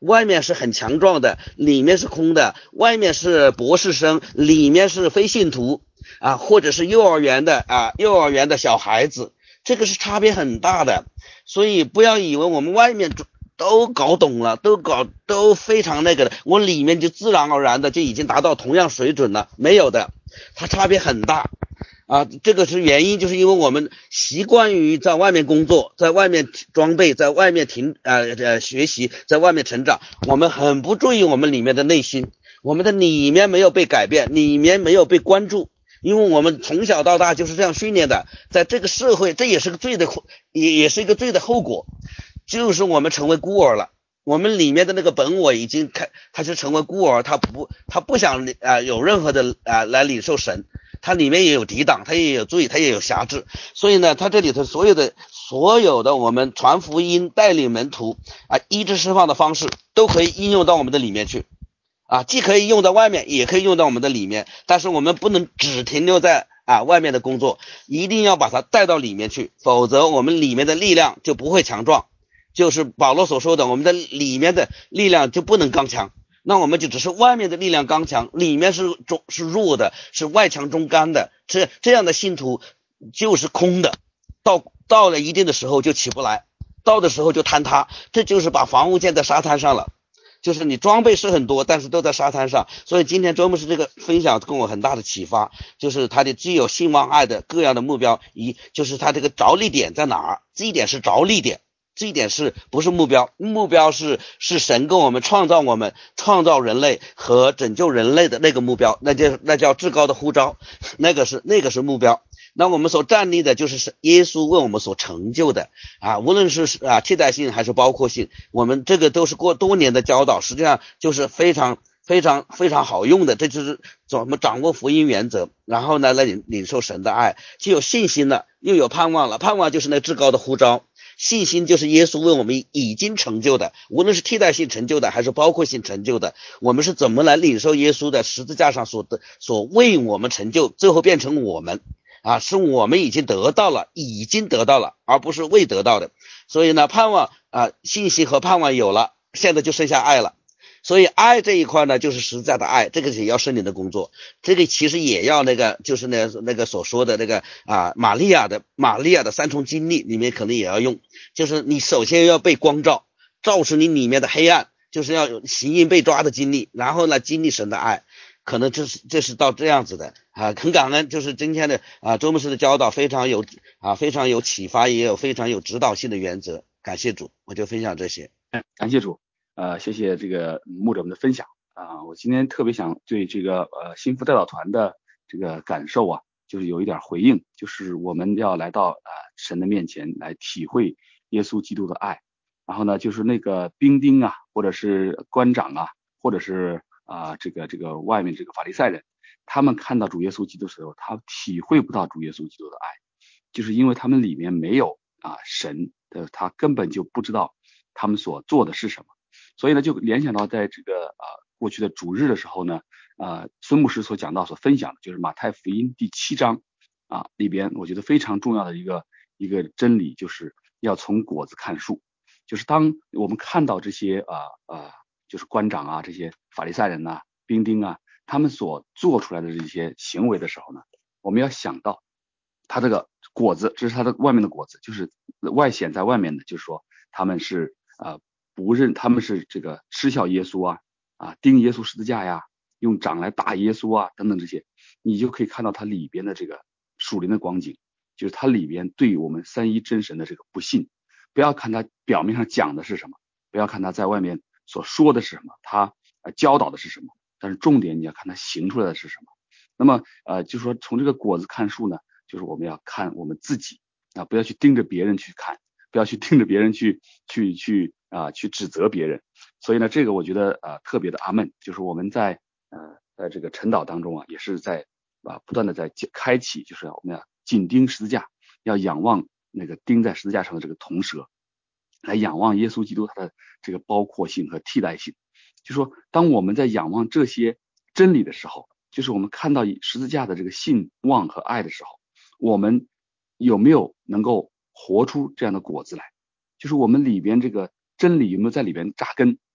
外面是很强壮的，里面是空的，外面是博士生，里面是非信徒啊，或者是幼儿园的啊，幼儿园的小孩子，这个是差别很大的。所以不要以为我们外面都搞懂了，都搞都非常那个的，我里面就自然而然的就已经达到同样水准了，没有的，它差别很大啊。这个是原因，就是因为我们习惯于在外面工作，在外面装备，在外面停呃呃学习，在外面成长，我们很不注意我们里面的内心，我们的里面没有被改变，里面没有被关注。因为我们从小到大就是这样训练的，在这个社会，这也是个罪的，也也是一个罪的后果，就是我们成为孤儿了。我们里面的那个本我已经开，他是成为孤儿，他不，他不想啊、呃、有任何的啊、呃、来领受神，他里面也有抵挡，他也有罪，他也有辖制，所以呢，他这里头所有的所有的我们传福音、带领门徒啊、医治释放的方式，都可以应用到我们的里面去。啊，既可以用到外面，也可以用到我们的里面，但是我们不能只停留在啊外面的工作，一定要把它带到里面去，否则我们里面的力量就不会强壮。就是保罗所说的，我们的里面的力量就不能刚强，那我们就只是外面的力量刚强，里面是中是弱的，是外强中干的，这这样的信徒就是空的，到到了一定的时候就起不来，到的时候就坍塌，这就是把房屋建在沙滩上了。就是你装备是很多，但是都在沙滩上。所以今天周牧师这个分享跟我很大的启发，就是他的既有信望爱的各样的目标，一就是他这个着力点在哪儿？这一点是着力点，这一点是不是目标？目标是是神跟我们创造我们创造人类和拯救人类的那个目标，那就那叫至高的呼召，那个是那个是目标。那我们所站立的就是耶稣为我们所成就的啊，无论是啊替代性还是包括性，我们这个都是过多年的教导，实际上就是非常非常非常好用的，这就是怎么掌握福音原则，然后呢来领领受神的爱，既有信心了，又有盼望了，盼望就是那至高的呼召，信心就是耶稣为我们已经成就的，无论是替代性成就的还是包括性成就的，我们是怎么来领受耶稣的十字架上所的所为我们成就，最后变成我们啊，是我们已经得到了，已经得到了，而不是未得到的。所以呢，盼望啊，信心和盼望有了，现在就剩下爱了。所以爱这一块呢，就是实在的爱，这个也要圣灵的工作，这个其实也要那个，就是那那个所说的那个啊，玛利亚的玛利亚的三重经历里面可能也要用，就是你首先要被光照，照出你里面的黑暗，就是要有行淫被抓的经历，然后呢，经历神的爱。可能这是这是到这样子的啊，很感恩，就是今天的啊周牧师的教导非常有啊非常有启发，也有非常有指导性的原则，感谢主，我就分享这些。 感谢主，呃，谢谢这个牧者们的分享啊，我今天特别想对这个呃幸福代祷团的这个感受啊，就是有一点回应，就是我们要来到啊、呃、神的面前来体会耶稣基督的爱，然后呢，就是那个兵丁啊，或者是官长啊，或者是啊、呃，这个这个外面这个法利赛人，他们看到主耶稣基督的时候，他体会不到主耶稣基督的爱，就是因为他们里面没有啊神的，他根本就不知道他们所做的是什么。所以呢，就联想到在这个啊、呃、过去的主日的时候呢，啊、呃、孙牧师所讲到所分享的，就是马太福音第七章啊里边，我觉得非常重要的一个一个真理，就是要从果子看树。就是当我们看到这些啊啊。呃就是官长啊，这些法利赛人呐、兵丁啊，他们所做出来的这些行为的时候呢，我们要想到他这个果子，这是他的外面的果子，就是外显在外面的，就是说他们是呃不认，他们是这个嗤笑耶稣啊啊钉耶稣十字架呀，用掌来打耶稣啊等等这些，你就可以看到他里边的这个属灵的光景，就是他里边对我们三一真神的这个不信。不要看他表面上讲的是什么，不要看他在外面所说的是什么，他呃教导的是什么，但是重点你要看他行出来的是什么。那么呃，就是说从这个果子看树呢，就是我们要看我们自己啊，不要去盯着别人去看，不要去盯着别人去去去啊、呃、去指责别人。所以呢，这个我觉得呃特别的阿们，就是我们在呃在这个晨祷当中啊，也是在啊不断的在开启，就是我们要紧盯十字架，要仰望那个钉在十字架上的这个铜蛇。来仰望耶稣基督他的这个包括性和替代性，就说当我们在仰望这些真理的时候，就是我们看到十字架的这个信望和爱的时候，我们有没有能够活出这样的果子来？就是我们里边这个真理有没有在里边扎根，有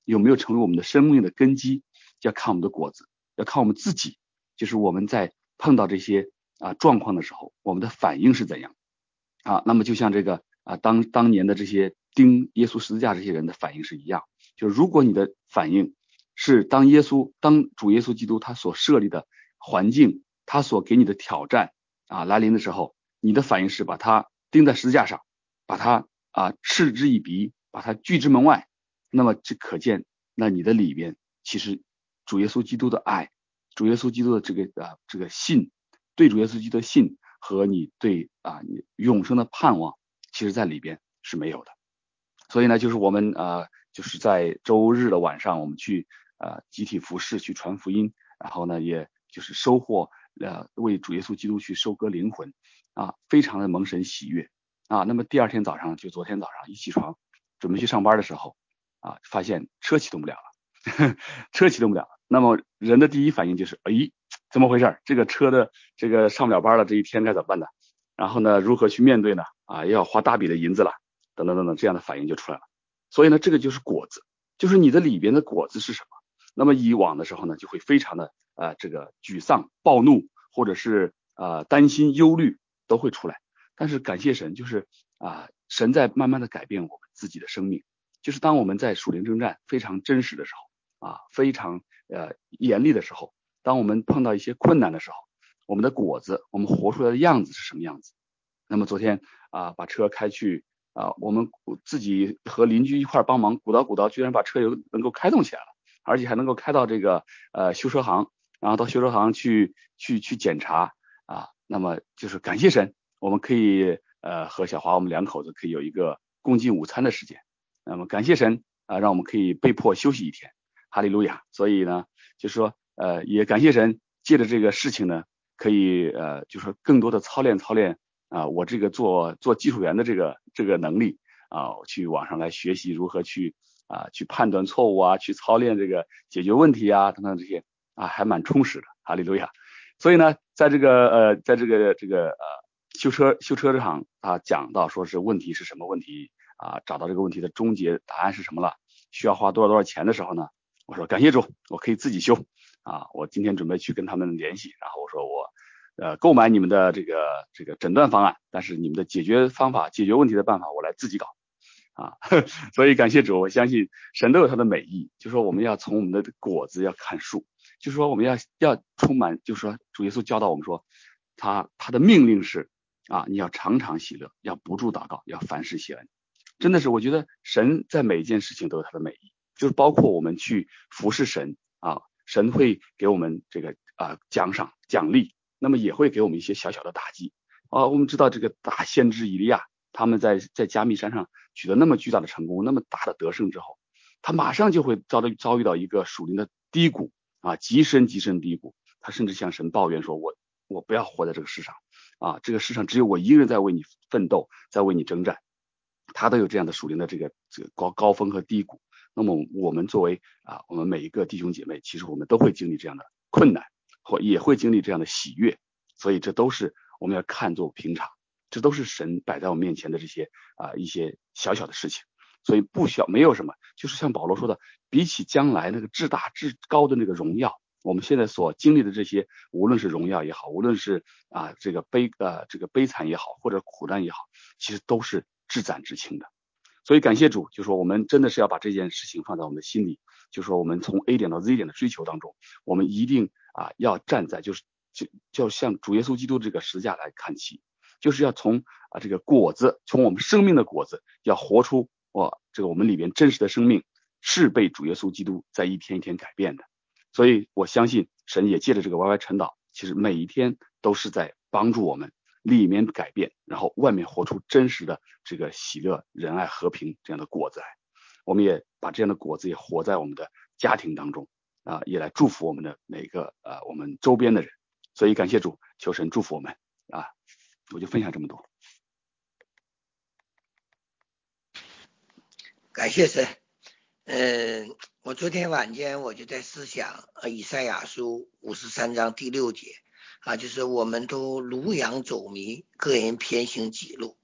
有没有成为我们的生命的根基，要看我们的果子，要看我们自己，就是我们在碰到这些啊状况的时候，我们的反应是怎样啊？那么就像这个啊当当年的这些钉耶稣十字架这些人的反应是一样，就是如果你的反应是当耶稣当主耶稣基督他所设立的环境，他所给你的挑战啊来临的时候，你的反应是把他钉在十字架上，把他啊嗤之以鼻，把他拒之门外，那么这可见那你的里边其实主耶稣基督的爱，主耶稣基督的这个啊这个信，对主耶稣基督的信和你对啊你永生的盼望，其实在里边是没有的。所以呢，就是我们呃就是在周日的晚上，我们去呃集体服侍，去传福音，然后呢也就是收获呃为主耶稣基督去收割灵魂啊，非常的蒙神喜悦啊。那么第二天早上，就昨天早上一起床准备去上班的时候啊，发现车启动不了了，呵呵车启动不了了。那么人的第一反应就是，哎，怎么回事？这个车的这个上不了班了，这一天该怎么办呢？然后呢，如何去面对呢？啊，要花大笔的银子了，等等等等，这样的反应就出来了。所以呢，这个就是果子，就是你的里边的果子是什么？那么以往的时候呢，就会非常的呃这个沮丧、暴怒，或者是呃担心、忧虑都会出来。但是感谢神，就是啊、呃，神在慢慢的改变我们自己的生命。就是当我们在属灵征战非常真实的时候啊，非常呃严厉的时候，当我们碰到一些困难的时候，我们的果子，我们活出来的样子是什么样子？那么昨天啊，把车开去啊，我们自己和邻居一块帮忙鼓捣鼓捣，居然把车有能够开动起来了，而且还能够开到这个呃修车行，然后到修车行去去去检查啊。那么就是感谢神，我们可以呃和小华我们两口子可以有一个共进午餐的时间。那么感谢神啊，让我们可以被迫休息一天，哈利路亚。所以呢，就是说呃也感谢神，借着这个事情呢，可以呃就是说更多的操练操练啊，我这个做做技术员的这个这个能力啊，去网上来学习如何去啊去判断错误啊，去操练这个解决问题啊等等这些啊，还蛮充实的，哈利路亚。所以呢，在这个呃在这个这个呃修车修车厂啊讲到说是问题是什么问题啊，找到这个问题的终结答案是什么了，需要花多少多少钱的时候呢，我说感谢主，我可以自己修啊。我今天准备去跟他们联系，然后我说我呃购买你们的这个这个诊断方案，但是你们的解决方法解决问题的办法我来自己搞啊。所以感谢主，我相信神都有他的美意，就是说我们要从我们的果子要看树，就是说我们要要充满，就是说主耶稣教导我们说他他的命令是啊，你要常常喜乐，要不住祷告，要凡事谢恩。真的是我觉得神在每一件事情都有他的美意，就是包括我们去服侍神啊，神会给我们这个啊奖赏奖励，那么也会给我们一些小小的打击啊。我们知道这个大先知以利亚，他们在在加密山上取得那么巨大的成功，那么大的得胜之后，他马上就会遭到遭遇到一个属灵的低谷啊，极深极深低谷。他甚至向神抱怨说：“我我不要活在这个世上啊，这个世上只有我一个人在为你奋斗，在为你征战。”他都有这样的属灵的这个这个高高峰和低谷。那么我们作为啊，我们每一个弟兄姐妹，其实我们都会经历这样的困难，或也会经历这样的喜悦，所以这都是我们要看作平常，这都是神摆在我们面前的这些啊一些小小的事情，所以不小没有什么，就是像保罗说的，比起将来那个至大至高的那个荣耀，我们现在所经历的这些，无论是荣耀也好，无论是啊这个悲呃这个悲惨也好，或者苦难也好，其实都是至暂至轻的。所以感谢主，就说我们真的是要把这件事情放在我们的心里，就说我们从 A 点到 Z 点的追求当中，我们一定啊要站在就是就就像主耶稣基督这个十字架来看齐，就是要从啊这个果子，从我们生命的果子，要活出我这个我们里边真实的生命是被主耶稣基督在一天一天改变的。所以我相信神也借着这个 Y Y 晨祷，其实每一天都是在帮助我们里面改变，然后外面活出真实的这个喜乐、仁爱、和平这样的果子来。我们也把这样的果子也活在我们的家庭当中啊，也来祝福我们的每个呃我们周边的人。所以感谢主，求神祝福我们啊！我就分享这么多。 感谢神。嗯，我昨天晚间我就在思想呃以赛亚书五十三章第六节啊，就是我们都如羊走迷，各人偏行己路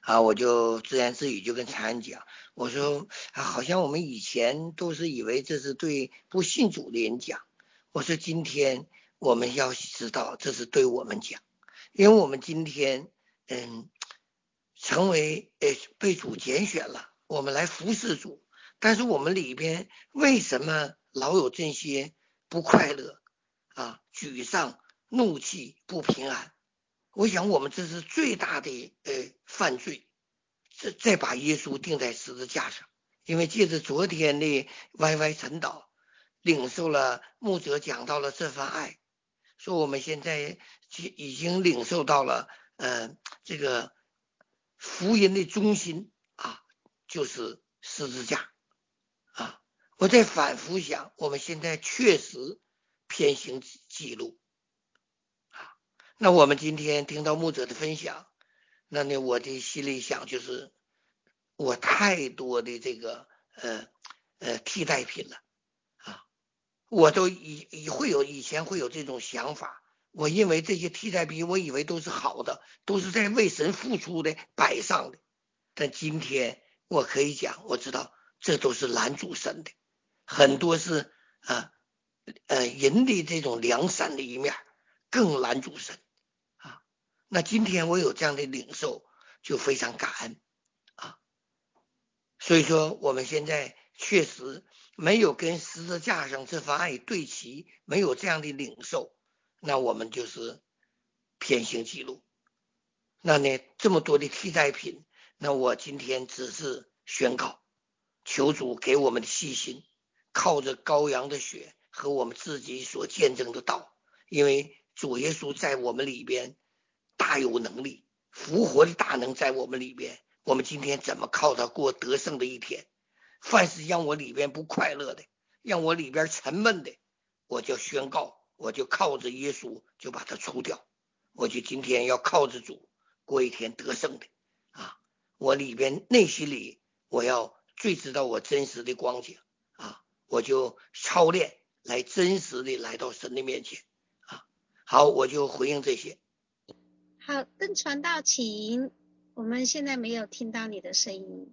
啊，我就自言自语就跟长安讲，我说啊，好像我们以前都是以为这是对不信主的人讲，我说今天我们要知道这是对我们讲，因为我们今天嗯成为呃被主拣选了，我们来服侍主，但是我们里边为什么老有这些不快乐啊、沮丧、怒气、不平安？我想我们这是最大的呃犯罪，这再把耶稣钉在十字架上。因为借着昨天的 Y Y 晨祷，领受了牧者讲到了这番爱，说我们现在已经领受到了呃这个福音的中心啊，就是十字架啊。我在反复想，我们现在确实偏行记录。那我们今天听到牧者的分享，那呢我的心里想就是我太多的这个呃呃替代品了啊，我都以以会有以前会有这种想法，我认为这些替代品我以为都是好的，都是在为神付出的摆上的，但今天我可以讲，我知道这都是拦阻神的，很多是啊呃人的这种良善的一面更拦阻神。那今天我有这样的领受，就非常感恩啊。所以说我们现在确实没有跟十字架上这番爱对齐，没有这样的领受，那我们就是偏行记录。那呢这么多的替代品，那我今天只是宣告，求主给我们的细心，靠着羔羊的血和我们自己所见证的道，因为主耶稣在我们里边大有能力，复活的大能在我们里边，我们今天怎么靠他过得胜的一天？凡是让我里边不快乐的，让我里边沉闷的，我就宣告，我就靠着耶稣就把它除掉，我就今天要靠着主过一天得胜的啊！我里边内心里我要最知道我真实的光景啊，我就操练来真实的来到神的面前啊。好，我就回应这些。 好，邓传道，请。我们现在没有听到你的声音。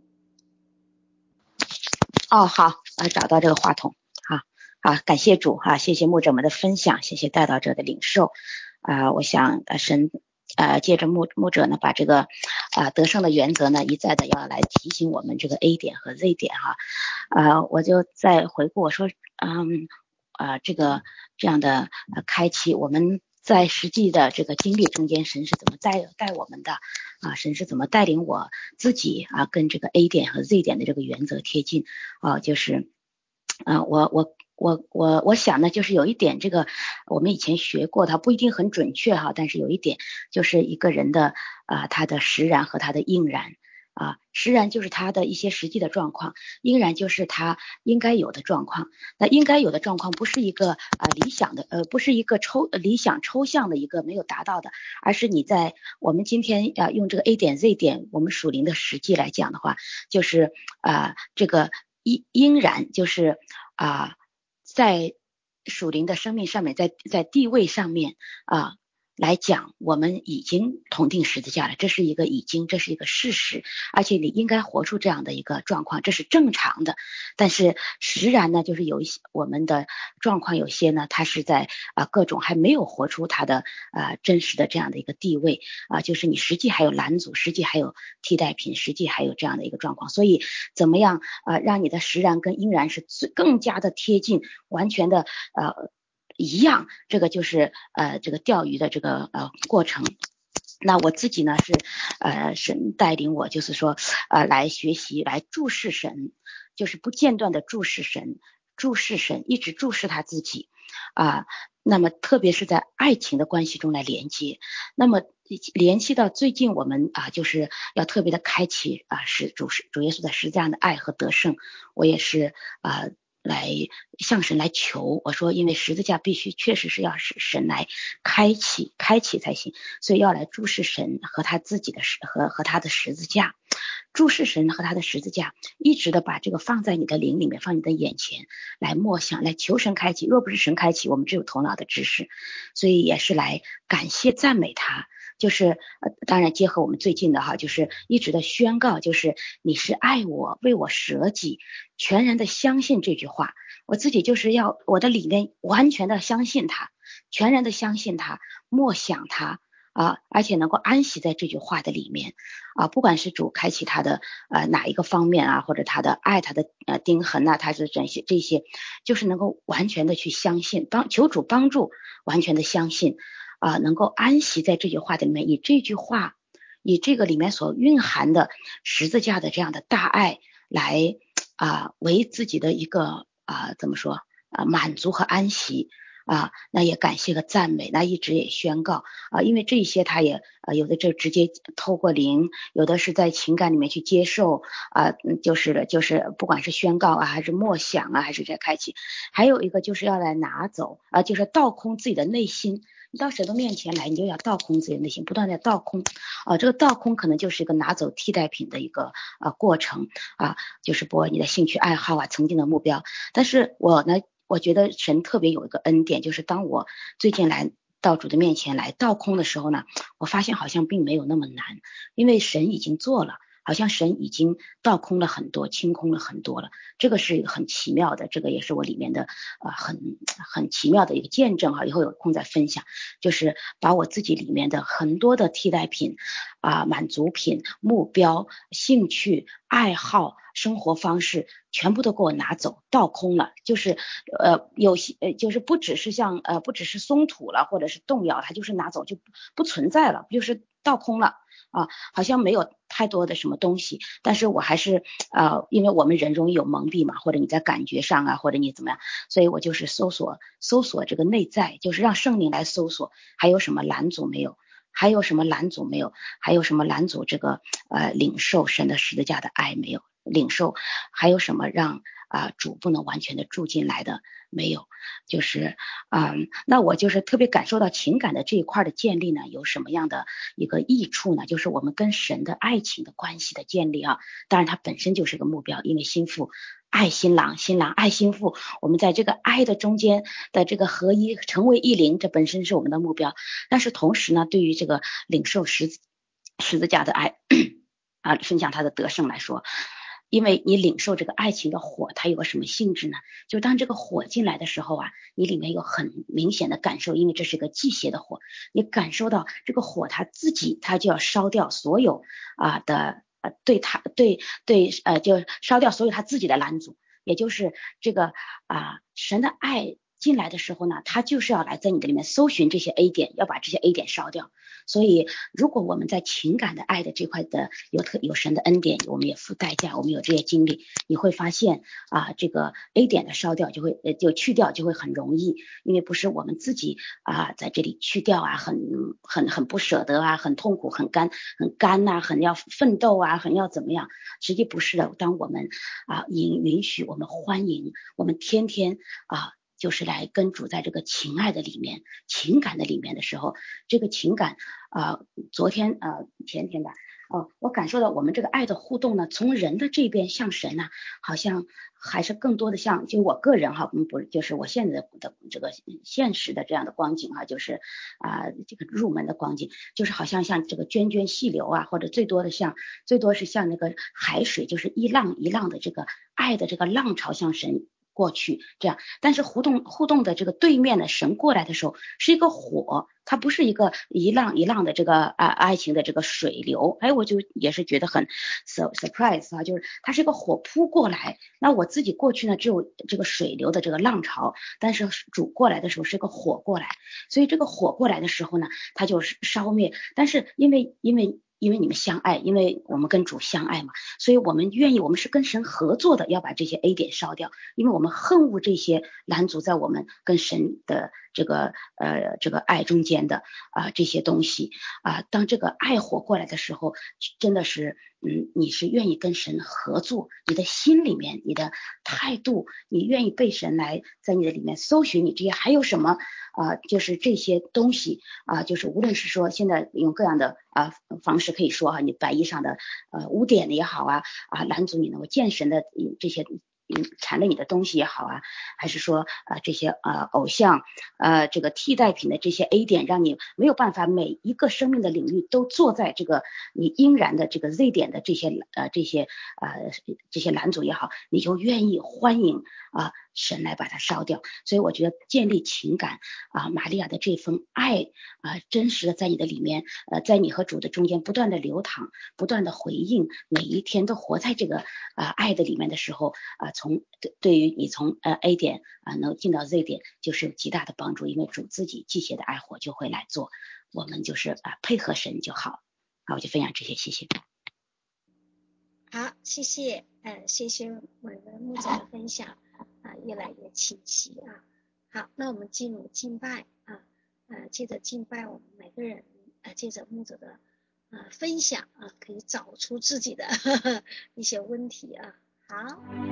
哦，好，呃，找到这个话筒，好，好，感谢主哈、啊，谢谢牧者们的分享，谢谢带导者的领受啊、呃，我想呃神呃借着牧牧者呢，把这个啊、呃、得胜的原则呢一再的要来提醒我们这个 A 点和 Z 点哈，呃，我就再回顾我说，嗯啊、呃、这个这样的呃开启我们。在实际的这个经历中间，神是怎么带带我们的啊？神是怎么带领我自己啊？跟这个 A 点和 Z 点的这个原则贴近啊？就是啊，我我我我我想呢，就是有一点这个我们以前学过，它不一定很准确哈，但是有一点就是一个人的啊，他的实然和他的应然。啊，实然就是他的一些实际的状况，应然就是他应该有的状况。那应该有的状况不是一个啊、呃、理想的，呃，不是一个抽理想抽象的一个没有达到的，而是你在我们今天啊、呃、用这个 A 点 Z 点我们属灵的实际来讲的话，就是啊、呃、这个应应然就是啊、呃、在属灵的生命上面，在在地位上面啊。呃来讲，我们已经同定十字架了，这是一个已经，这是一个事实，而且你应该活出这样的一个状况，这是正常的。但是实然呢，就是有一些我们的状况，有些呢，它是在啊、呃、各种还没有活出它的啊、呃、真实的这样的一个地位啊、呃，就是你实际还有拦阻，实际还有替代品，实际还有这样的一个状况。所以怎么样啊、呃，让你的实然跟应然是最更加的贴近，完全的呃。一样，这个就是呃这个钓鱼的这个呃过程。那我自己呢是呃神带领我，就是说呃来学习，来注视神，就是不间断的注视神，注视神，一直注视他自己啊、呃。那么特别是在爱情的关系中来连接，那么联系到最近我们啊、呃、就是要特别的开启啊、呃、是主主耶稣在十字架的爱和得胜，我也是啊。呃来向神来求，我说因为十字架必须确实是要使神来开启开启才行，所以要来注视神和他自己的和和他的十字架，注视神和他的十字架，一直的把这个放在你的灵里面，放你的眼前来默想，来求神开启。若不是神开启，我们只有头脑的知识，所以也是来感谢赞美他， 就是呃当然结合我们最近的哈，就是一直的宣告，就是你是爱我，为我舍己，全然的相信这句话。我自己就是要我的里面完全的相信他，全然的相信他，默想他啊，而且能够安息在这句话的里面啊，不管是主开启他的呃哪一个方面啊，或者他的爱，他的呃钉痕啊，他是这些这些，就是能够完全的去相信，帮求主帮助，完全的相信啊，能够安息在这句话的里面，以这句话，以这个里面所蕴含的十字架的这样的大爱来啊为自己的一个啊怎么说啊满足和安息。啊，那也感谢和赞美，那一直也宣告啊，因为这些他也呃有的就直接透过灵，有的是在情感里面去接受啊，就是就是不管是宣告啊，还是默想啊，还是在开启，还有一个就是要来拿走啊，就是倒空自己的内心。你到神的面前来，你就要倒空自己的内心，不断的倒空啊，这个倒空可能就是一个拿走替代品的一个啊过程啊，就是不你的兴趣爱好啊，曾经的目标，但是我呢。我觉得神特别有一个恩典，就是当我最近来到主的面前来倒空的时候呢，我发现好像并没有那么难，因为神已经做了，好像神已经倒空了很多，清空了很多了，这个是很奇妙的，这个也是我里面的呃很很奇妙的一个见证哈，以后有空再分享，就是把我自己里面的很多的替代品啊、呃、满足品、目标、兴趣、爱好、生活方式全部都给我拿走，倒空了，就是呃有些呃就是不只是像呃不只是松土了或者是动摇，它就是拿走就不存在了，就是倒空了啊，好像没有太多的什么东西，但是我还是呃因为我们人容易有蒙蔽嘛，或者你在感觉上啊，或者你怎么样，所以我就是搜索搜索这个内在，就是让圣灵来搜索还有什么拦阻没有，还有什么拦阻没有，还有什么拦阻这个呃领受神的十字架的爱没有，领受还有什么让啊、呃、主不能完全的住进来的没有，就是嗯，那我就是特别感受到情感的这一块的建立呢，有什么样的一个益处呢？就是我们跟神的爱情的关系的建立啊，当然它本身就是个目标，因为心腹爱新郎，新郎爱心腹，我们在这个爱的中间的这个合一，成为一灵，这本身是我们的目标。但是同时呢，对于这个领受十字十字架的爱啊，分享他的得胜来说。因为你领受这个爱情的火，它有个什么性质呢？就当这个火进来的时候啊，你里面有很明显的感受，因为这是个忌邪的火，你感受到这个火它自己它就要烧掉所有啊的呃对它对对呃就烧掉所有它自己的拦阻，也就是这个啊神的爱进来的时候呢，它就是要来在你的里面搜寻这些 A 点，要把这些 A 点烧掉。所以如果我们在情感的爱的这块的有特有神的恩典，我们也付代价，我们有这些经历，你会发现啊，这个 A 点的烧掉就会呃就去掉就会很容易，因为不是我们自己啊在这里去掉啊，很很很不舍得啊，很痛苦，很干很干呐、啊，很要奋斗啊，很要怎么样？实际不是的，当我们啊允允许我们欢迎，我们天天啊。就是来跟主在这个情爱的里面，情感的里面的时候，这个情感啊、呃，昨天呃前天吧，哦、呃，我感受到我们这个爱的互动呢，从人的这边向神呢、啊，好像还是更多的像，就我个人哈，嗯，不是，就是我现在的的这个现实的这样的光景哈，就是啊、呃、这个入门的光景，就是好像像这个涓涓细流啊，或者最多的像最多是像那个海水，就是一浪一浪的这个爱的这个浪潮向神。过去这样，但是互动互动的这个对面的神过来的时候是一个火，它不是一个一浪一浪的这个啊爱情的这个水流，哎，我就也是觉得很 surprise 啊，就是它是一个火扑过来，那我自己过去呢只有这个水流的这个浪潮，但是主过来的时候是个火过来，所以这个火过来的时候呢，它就是烧灭，但是因为因为。因为你们相爱，因为我们跟主相爱嘛，所以我们愿意，我们是跟神合作的，要把这些 A 点烧掉，因为我们恨恶这些拦阻在我们跟神的这个呃这个爱中间的啊、呃、这些东西啊、呃，当这个爱火过来的时候，真的是嗯你是愿意跟神合作，你的心里面你的态度，你愿意被神来在你的里面搜寻你这些还有什么啊、呃、就是这些东西啊、呃、就是无论是说现在用各样的啊、呃、方式可以说哈、啊，你白衣上的呃污点也好啊啊拦阻你能够见神的这些缠着你的东西也好啊，还是说呃这些呃偶像呃这个替代品的这些 A 点，让你没有办法每一个生命的领域都坐在这个你应然的这个 Z 点的这些呃这些呃这些拦阻也好，你就愿意欢迎啊、呃、神来把它烧掉。所以我觉得建立情感啊、呃，玛利亚的这份爱啊、呃，真实的在你的里面，呃，在你和主的中间不断的流淌，不断的回应，每一天都活在这个啊、呃、爱的里面的时候啊、呃，从对对于你从呃 A 点啊、呃、能进到 Z 点，就是有极大的帮助，因为主自己祭血的爱火就会来做，我们就是啊、呃、配合神就好。好，我就分享这些，谢谢。 好，谢谢，呃，谢谢我们的牧者的分享啊，越来越清晰啊。好，那我们进入敬拜啊，呃，借着敬拜，我们每个人呃，借着牧者的呃分享啊，可以找出自己的呵呵一些问题啊。好。